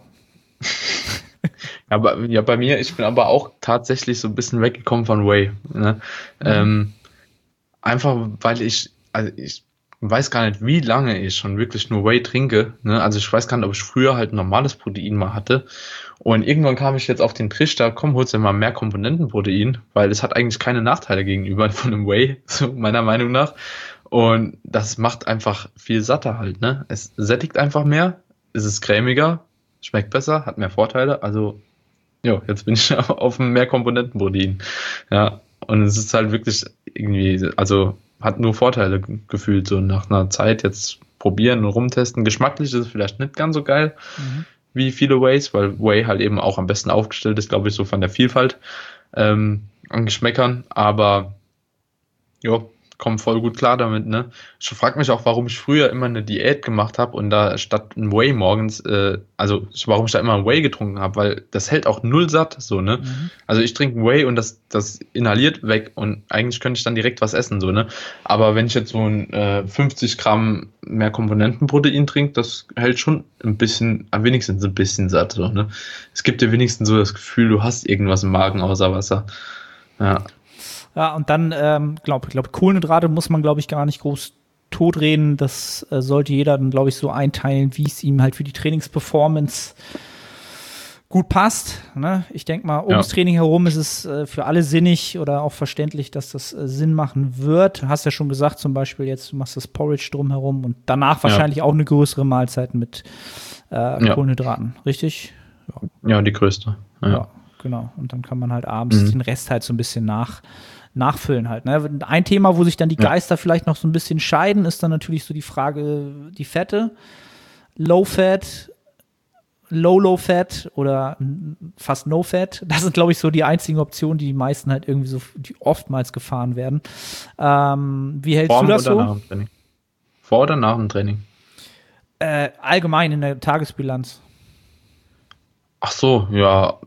S2: Ja, bei mir, ich bin aber auch tatsächlich so ein bisschen weggekommen von Whey. Ne? Einfach, weil ich weiß gar nicht, wie lange ich schon wirklich nur Whey trinke. Ne? Also ich weiß gar nicht, ob ich früher halt ein normales Protein mal hatte. Und irgendwann kam ich jetzt auf den Trichter, komm, holst dir mal mehr Komponentenprotein, weil es hat eigentlich keine Nachteile gegenüber von einem Whey, so meiner Meinung nach. Und das macht einfach viel satter halt. Ne? Es sättigt einfach mehr, es ist cremiger, schmeckt besser, hat mehr Vorteile. Also, jetzt bin ich auf einem Mehrkomponentenprotein. Ja, und es ist halt wirklich irgendwie, also hat nur Vorteile gefühlt, so nach einer Zeit jetzt probieren und rumtesten. Geschmacklich ist es vielleicht nicht ganz so geil wie viele Wheys, weil Whey halt eben auch am besten aufgestellt ist, glaube ich, so von der Vielfalt an Geschmäckern. Aber komme voll gut klar damit, ne? Ich frage mich auch, warum ich früher immer eine Diät gemacht habe und da statt ein Whey morgens, warum ich da immer ein Whey getrunken habe, weil das hält auch null satt, so, ne? Also ich trinke Whey und das inhaliert weg und eigentlich könnte ich dann direkt was essen, so, ne? Aber wenn ich jetzt so ein 50 Gramm mehr Komponentenprotein trinke, das hält schon wenigstens ein bisschen satt, so, ne? Es gibt dir wenigstens so das Gefühl, du hast irgendwas im Magen außer Wasser. Ja.
S3: Ja, und dann, glaube Kohlenhydrate muss man, glaube ich, gar nicht groß totreden. Das sollte jeder dann, glaube ich, so einteilen, wie es ihm halt für die Trainingsperformance gut passt. Ne? Ich denke mal, ums Training herum ist es für alle sinnig oder auch verständlich, dass das Sinn machen wird. Du hast ja schon gesagt, zum Beispiel jetzt, du machst das Porridge drumherum und danach wahrscheinlich auch eine größere Mahlzeit mit Kohlenhydraten, richtig?
S2: Ja, die größte.
S3: Ja, genau. Und dann kann man halt abends den Rest halt so ein bisschen nachfüllen halt. Ne? Ein Thema, wo sich dann die Geister vielleicht noch so ein bisschen scheiden, ist dann natürlich so die Frage, die Fette. Low Fat, Low Fat oder fast No Fat. Das sind, glaube ich, so die einzigen Optionen, die meisten halt irgendwie so, die oftmals gefahren werden. Wie hältst du das so?
S2: Nach dem Training? Vor oder nach dem Training?
S3: Allgemein in der Tagesbilanz.
S2: Ach so, ja.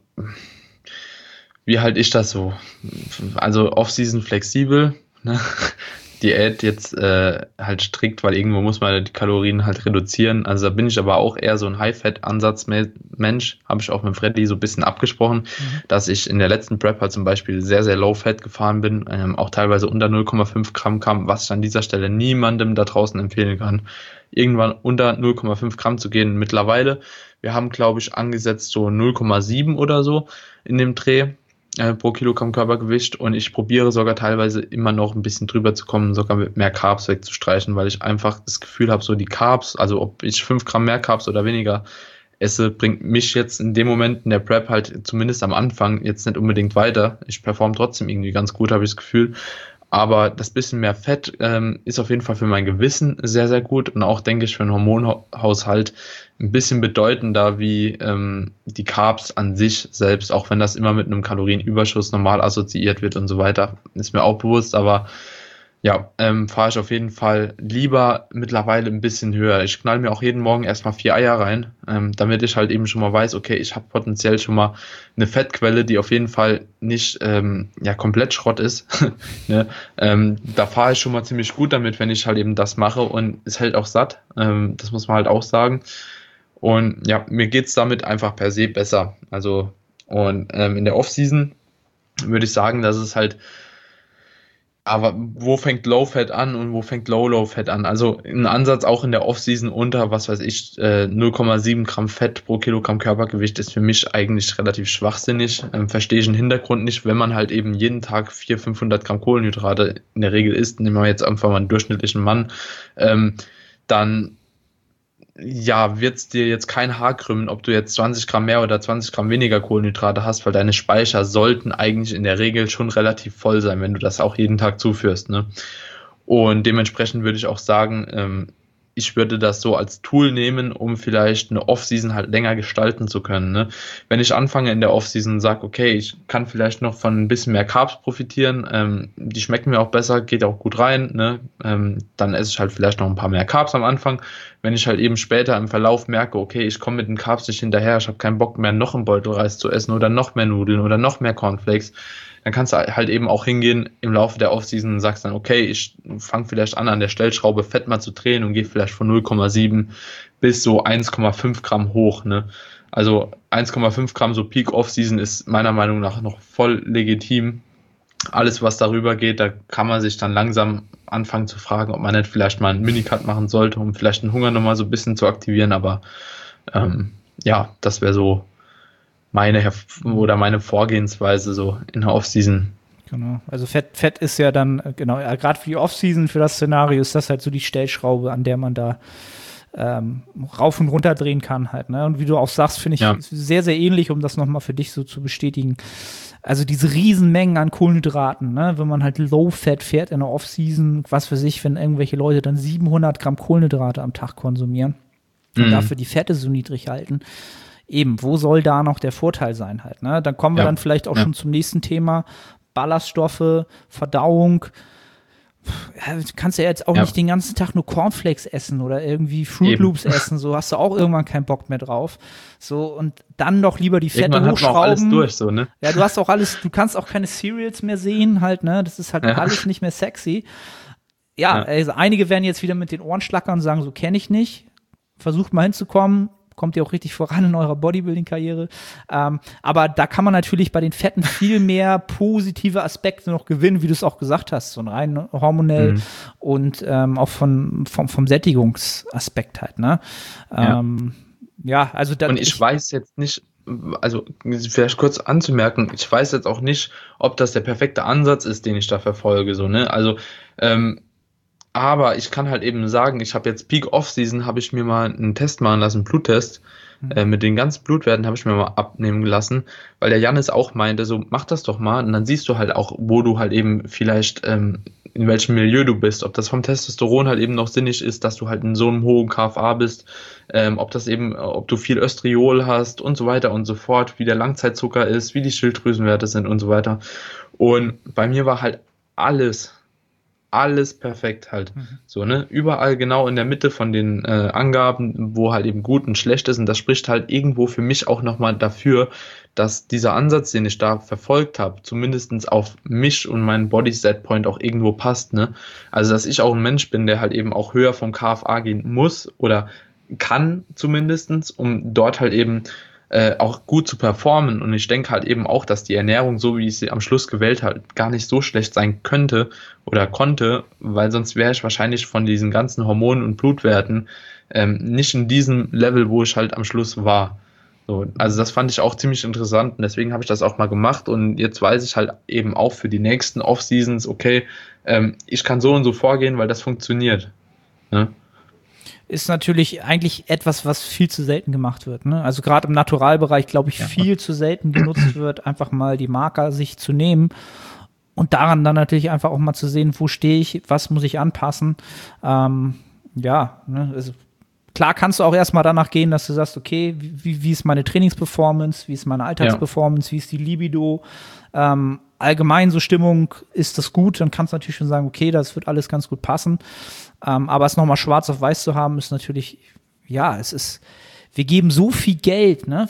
S2: Wie halte ich das so? Also Off-Season flexibel, ne? Diät jetzt halt strikt, weil irgendwo muss man die Kalorien halt reduzieren. Also da bin ich aber auch eher so ein High-Fat-Ansatz-Mensch. Habe ich auch mit Freddy so ein bisschen abgesprochen, dass ich in der letzten Prep halt zum Beispiel sehr, sehr Low-Fat gefahren bin, auch teilweise unter 0,5 Gramm kam, was ich an dieser Stelle niemandem da draußen empfehlen kann, irgendwann unter 0,5 Gramm zu gehen. Mittlerweile, wir haben, glaube ich, angesetzt so 0,7 oder so in dem Dreh pro Kilogramm Körpergewicht, und ich probiere sogar teilweise immer noch ein bisschen drüber zu kommen, sogar mit mehr Carbs wegzustreichen, weil ich einfach das Gefühl habe, so die Carbs, also ob ich 5 Gramm mehr Carbs oder weniger esse, bringt mich jetzt in dem Moment in der Prep halt zumindest am Anfang jetzt nicht unbedingt weiter. Ich performe trotzdem irgendwie ganz gut, habe ich das Gefühl. Aber das bisschen mehr Fett ist auf jeden Fall für mein Gewissen sehr, sehr gut und auch, denke ich, für den Hormonhaushalt ein bisschen bedeutender wie die Carbs an sich selbst, auch wenn das immer mit einem Kalorienüberschuss normal assoziiert wird und so weiter, ist mir auch bewusst, aber ja, fahre ich auf jeden Fall lieber mittlerweile ein bisschen höher. Ich knall mir auch jeden Morgen erstmal 4 Eier rein, damit ich halt eben schon mal weiß, okay, ich habe potenziell schon mal eine Fettquelle, die auf jeden Fall nicht komplett Schrott ist. Ne? Da fahre ich schon mal ziemlich gut damit, wenn ich halt eben das mache, und es hält auch satt. Das muss man halt auch sagen. Und ja, mir geht's damit einfach per se besser. Also, und in der Off-Season würde ich sagen, dass es halt, aber wo fängt Low-Fat an und wo fängt Low-Low-Fat an? Also ein Ansatz auch in der Off-Season unter, was weiß ich, 0,7 Gramm Fett pro Kilogramm Körpergewicht ist für mich eigentlich relativ schwachsinnig. Verstehe ich den Hintergrund nicht, wenn man halt eben jeden Tag 400-500 Gramm Kohlenhydrate in der Regel isst, nehmen wir jetzt einfach mal einen durchschnittlichen Mann, dann ja, wird es dir jetzt kein Haar krümmen, ob du jetzt 20 Gramm mehr oder 20 Gramm weniger Kohlenhydrate hast, weil deine Speicher sollten eigentlich in der Regel schon relativ voll sein, wenn du das auch jeden Tag zuführst, ne? Und dementsprechend würde ich auch sagen, ich würde das so als Tool nehmen, um vielleicht eine Off-Season halt länger gestalten zu können, ne? Wenn ich anfange in der Off-Season und sage, okay, ich kann vielleicht noch von ein bisschen mehr Carbs profitieren, die schmecken mir auch besser, geht auch gut rein, ne? Dann esse ich halt vielleicht noch ein paar mehr Carbs am Anfang. Wenn ich halt eben später im Verlauf merke, okay, ich komme mit den Carbs nicht hinterher, ich habe keinen Bock mehr, noch einen Beutel Reis zu essen oder noch mehr Nudeln oder noch mehr Cornflakes, dann kannst du halt eben auch hingehen im Laufe der Offseason und sagst dann, okay, ich fange vielleicht an der Stellschraube Fett mal zu drehen und gehe vielleicht von 0,7 bis so 1,5 Gramm hoch, ne? Also 1,5 Gramm so Peak Offseason ist meiner Meinung nach noch voll legitim. Alles, was darüber geht, da kann man sich dann langsam anfangen zu fragen, ob man nicht vielleicht mal einen Minicut machen sollte, um vielleicht den Hunger nochmal so ein bisschen zu aktivieren, aber ja, das wäre so meine Vorgehensweise so in der Offseason.
S3: Genau, also Fett ist ja dann, genau, gerade für die Offseason, für das Szenario ist das halt so die Stellschraube, an der man da rauf und runter drehen kann halt, ne? Und wie du auch sagst, finde ich sehr, sehr ähnlich, um das nochmal für dich so zu bestätigen. Also diese Riesenmengen an Kohlenhydraten, ne? Wenn man halt Low-Fat fährt in der Off-Season, was weiß ich, wenn irgendwelche Leute dann 700 Gramm Kohlenhydrate am Tag konsumieren und dafür die Fette so niedrig halten, eben, wo soll da noch der Vorteil sein halt, ne? Dann kommen wir dann vielleicht auch schon zum nächsten Thema, Ballaststoffe, Verdauung. Du kannst ja jetzt auch nicht den ganzen Tag nur Cornflakes essen oder irgendwie Fruit Loops essen, so hast du auch irgendwann keinen Bock mehr drauf. So, und dann doch lieber die Fette hochschrauben. Hat man auch alles durch, so, ne? Ja, du hast auch alles, du kannst auch keine Cereals mehr sehen, halt, ne? Das ist halt alles nicht mehr sexy. Ja, also einige werden jetzt wieder mit den Ohren schlackern und sagen, so kenne ich nicht. Versucht mal hinzukommen. Kommt ihr auch richtig voran in eurer Bodybuilding-Karriere. Aber da kann man natürlich bei den Fetten viel mehr positive Aspekte noch gewinnen, wie du es auch gesagt hast, so rein hormonell und auch vom Sättigungsaspekt halt, ne? Also
S2: und ich weiß jetzt nicht, also vielleicht kurz anzumerken, ich weiß jetzt auch nicht, ob das der perfekte Ansatz ist, den ich da verfolge, so, ne? Also, aber ich kann halt eben sagen, ich habe jetzt Peak Off-Season, habe ich mir mal einen Test machen lassen, einen Bluttest. Mit den ganzen Blutwerten habe ich mir mal abnehmen lassen, weil der Jannis auch meinte, so mach das doch mal und dann siehst du halt auch, wo du halt eben vielleicht, in welchem Milieu du bist, ob das vom Testosteron halt eben noch sinnig ist, dass du halt in so einem hohen KFA bist, ob du viel Östriol hast und so weiter und so fort, wie der Langzeitzucker ist, wie die Schilddrüsenwerte sind und so weiter. Und bei mir war halt alles perfekt halt. So, ne? Überall genau in der Mitte von den Angaben, wo halt eben gut und schlecht ist. Und das spricht halt irgendwo für mich auch nochmal dafür, dass dieser Ansatz, den ich da verfolgt habe, zumindest auf mich und meinen Body-Set-Point auch irgendwo passt, ne? Also, dass ich auch ein Mensch bin, der halt eben auch höher vom KFA gehen muss oder kann zumindestens, um dort halt eben auch gut zu performen. Und ich denke halt eben auch, dass die Ernährung, so wie ich sie am Schluss gewählt habe, gar nicht so schlecht sein könnte oder konnte, weil sonst wäre ich wahrscheinlich von diesen ganzen Hormonen und Blutwerten nicht in diesem Level, wo ich halt am Schluss war. So, also das fand ich auch ziemlich interessant und deswegen habe ich das auch mal gemacht und jetzt weiß ich halt eben auch für die nächsten Off-Seasons, okay, ich kann so und so vorgehen, weil das funktioniert. Ne?
S3: Ist natürlich eigentlich etwas, was viel zu selten gemacht wird. Ne? Also gerade im Naturalbereich, glaube ich, viel zu selten genutzt wird, einfach mal die Marker sich zu nehmen und daran dann natürlich einfach auch mal zu sehen, wo stehe ich, was muss ich anpassen. Also klar kannst du auch erstmal danach gehen, dass du sagst, okay, wie ist meine Trainingsperformance, wie ist meine Alltagsperformance, wie ist die Libido, allgemein so Stimmung, ist das gut, dann kannst du natürlich schon sagen, okay, das wird alles ganz gut passen. Aber es nochmal schwarz auf weiß zu haben, ist natürlich, wir geben so viel Geld, ne,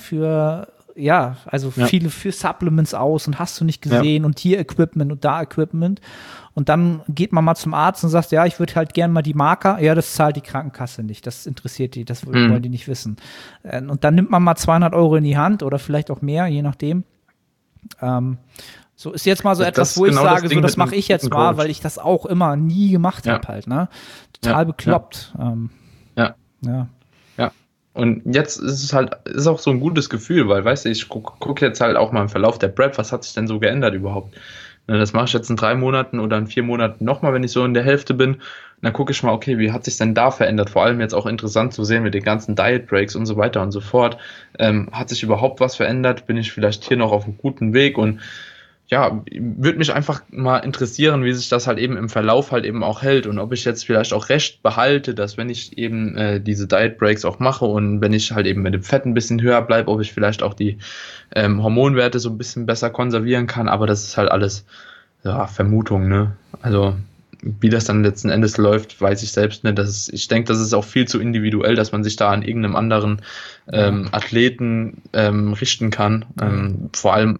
S3: viele für Supplements aus und hast du nicht gesehen und hier Equipment und da Equipment. Und dann geht man mal zum Arzt und sagt, ja, ich würde halt gerne mal die Marker. Ja, das zahlt die Krankenkasse nicht. Das interessiert die, das wollen die nicht wissen. Und dann nimmt man mal 200 Euro in die Hand oder vielleicht auch mehr, je nachdem. So ist jetzt mal so etwas, wo ich sage, so das mache ich jetzt mal, weil ich das auch immer nie gemacht habe halt, ne? Total bekloppt.
S2: Ja. Und jetzt ist es auch so ein gutes Gefühl, weil, weißt du, ich guck jetzt halt auch mal im Verlauf der Prep, was hat sich denn so geändert überhaupt? Das mache ich jetzt in 3 Monaten oder in 4 Monaten nochmal, wenn ich so in der Hälfte bin. Und dann gucke ich mal, okay, wie hat sich denn da verändert? Vor allem jetzt auch interessant zu sehen mit den ganzen Diet Breaks und so weiter und so fort. Hat sich überhaupt was verändert? Bin ich vielleicht hier noch auf einem guten Weg? Und ja, würde mich einfach mal interessieren, wie sich das halt eben im Verlauf halt eben auch hält und ob ich jetzt vielleicht auch recht behalte, dass wenn ich eben diese Diet Breaks auch mache und wenn ich halt eben mit dem Fett ein bisschen höher bleibe, ob ich vielleicht auch die Hormonwerte so ein bisschen besser konservieren kann, aber das ist halt alles Vermutung, ne? Also wie das dann letzten Endes läuft, weiß ich selbst nicht. Ich denke, das ist auch viel zu individuell, dass man sich da an irgendeinem anderen Athleten richten kann. Vor allem,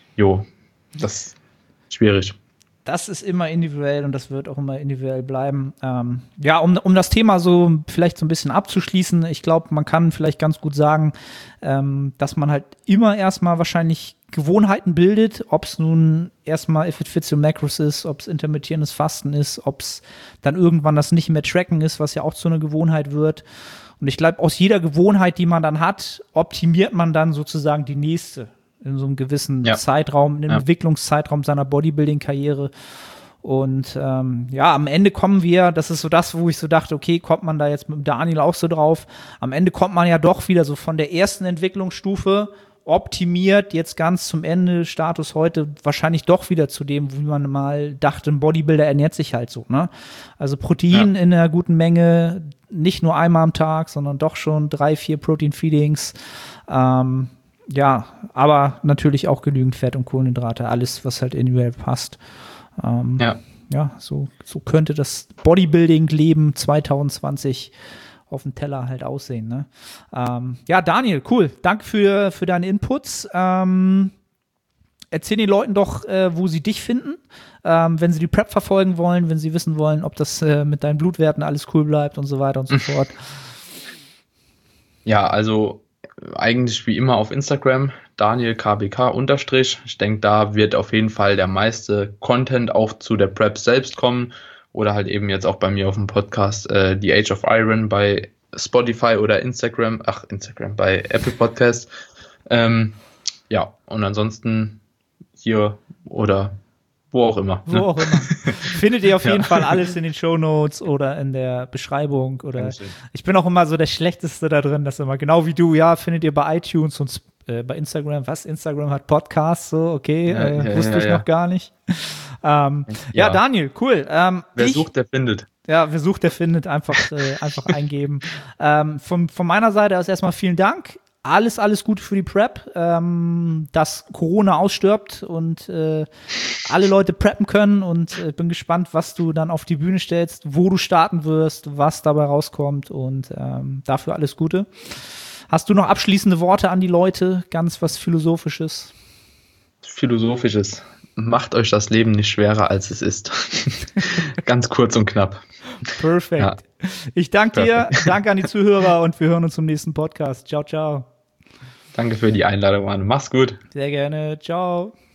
S2: das ist schwierig.
S3: Das ist immer individuell und das wird auch immer individuell bleiben. Um das Thema so vielleicht so ein bisschen abzuschließen, ich glaube, man kann vielleicht ganz gut sagen, dass man halt immer erstmal wahrscheinlich Gewohnheiten bildet, ob es nun erstmal If It Fits Your Macros ist, ob es intermittierendes Fasten ist, ob es dann irgendwann das nicht mehr Tracken ist, was ja auch zu einer Gewohnheit wird. Und ich glaube, aus jeder Gewohnheit, die man dann hat, optimiert man dann sozusagen die nächste in so einem gewissen Zeitraum, in einem Entwicklungszeitraum seiner Bodybuilding-Karriere. Und am Ende kommen wir, das ist so das, wo ich so dachte, okay, kommt man da jetzt mit Daniel auch so drauf, am Ende kommt man ja doch wieder so von der ersten Entwicklungsstufe optimiert, jetzt ganz zum Ende, Status heute, wahrscheinlich doch wieder zu dem, wie man mal dachte, ein Bodybuilder ernährt sich halt so, ne? Also Protein in einer guten Menge, nicht nur einmal am Tag, sondern doch schon 3-4 Protein-Feedings, aber natürlich auch genügend Fett und Kohlenhydrate, alles, was halt individuell passt. So könnte das Bodybuilding-Leben 2020 auf dem Teller halt aussehen. Ne? Daniel, cool. Danke für deine Inputs. Erzähl den Leuten doch, wo sie dich finden, wenn sie die Prep verfolgen wollen, wenn sie wissen wollen, ob das mit deinen Blutwerten alles cool bleibt und so weiter und so fort.
S2: Ja, also eigentlich wie immer auf Instagram, DanielKBK_. Ich denke, da wird auf jeden Fall der meiste Content auch zu der Prep selbst kommen oder halt eben jetzt auch bei mir auf dem Podcast The Age of Iron bei Spotify oder bei Apple Podcast. Ja, und ansonsten hier oder wo auch immer.
S3: Wo auch immer. Findet ihr auf jeden Fall alles in den Shownotes oder in der Beschreibung. Oder ich bin auch immer so der Schlechteste da drin, dass immer genau wie du, findet ihr bei iTunes und bei Instagram. Was? Instagram hat Podcasts, so, okay, wusste ich noch gar nicht. Daniel, cool.
S2: Wer sucht, der findet.
S3: Ja, wer sucht, der findet. Einfach eingeben. Von meiner Seite aus erstmal vielen Dank. Alles Gute für die Prep, dass Corona ausstirbt und alle Leute preppen können und bin gespannt, was du dann auf die Bühne stellst, wo du starten wirst, was dabei rauskommt und dafür alles Gute. Hast du noch abschließende Worte an die Leute? Ganz was Philosophisches?
S2: Philosophisches. Macht euch das Leben nicht schwerer, als es ist. Ganz kurz und knapp.
S3: Perfekt. Ja. Ich danke dir, danke an die Zuhörer und wir hören uns zum nächsten Podcast. Ciao, ciao.
S2: Danke für die Einladung, Mann. Mach's gut.
S3: Sehr gerne. Ciao.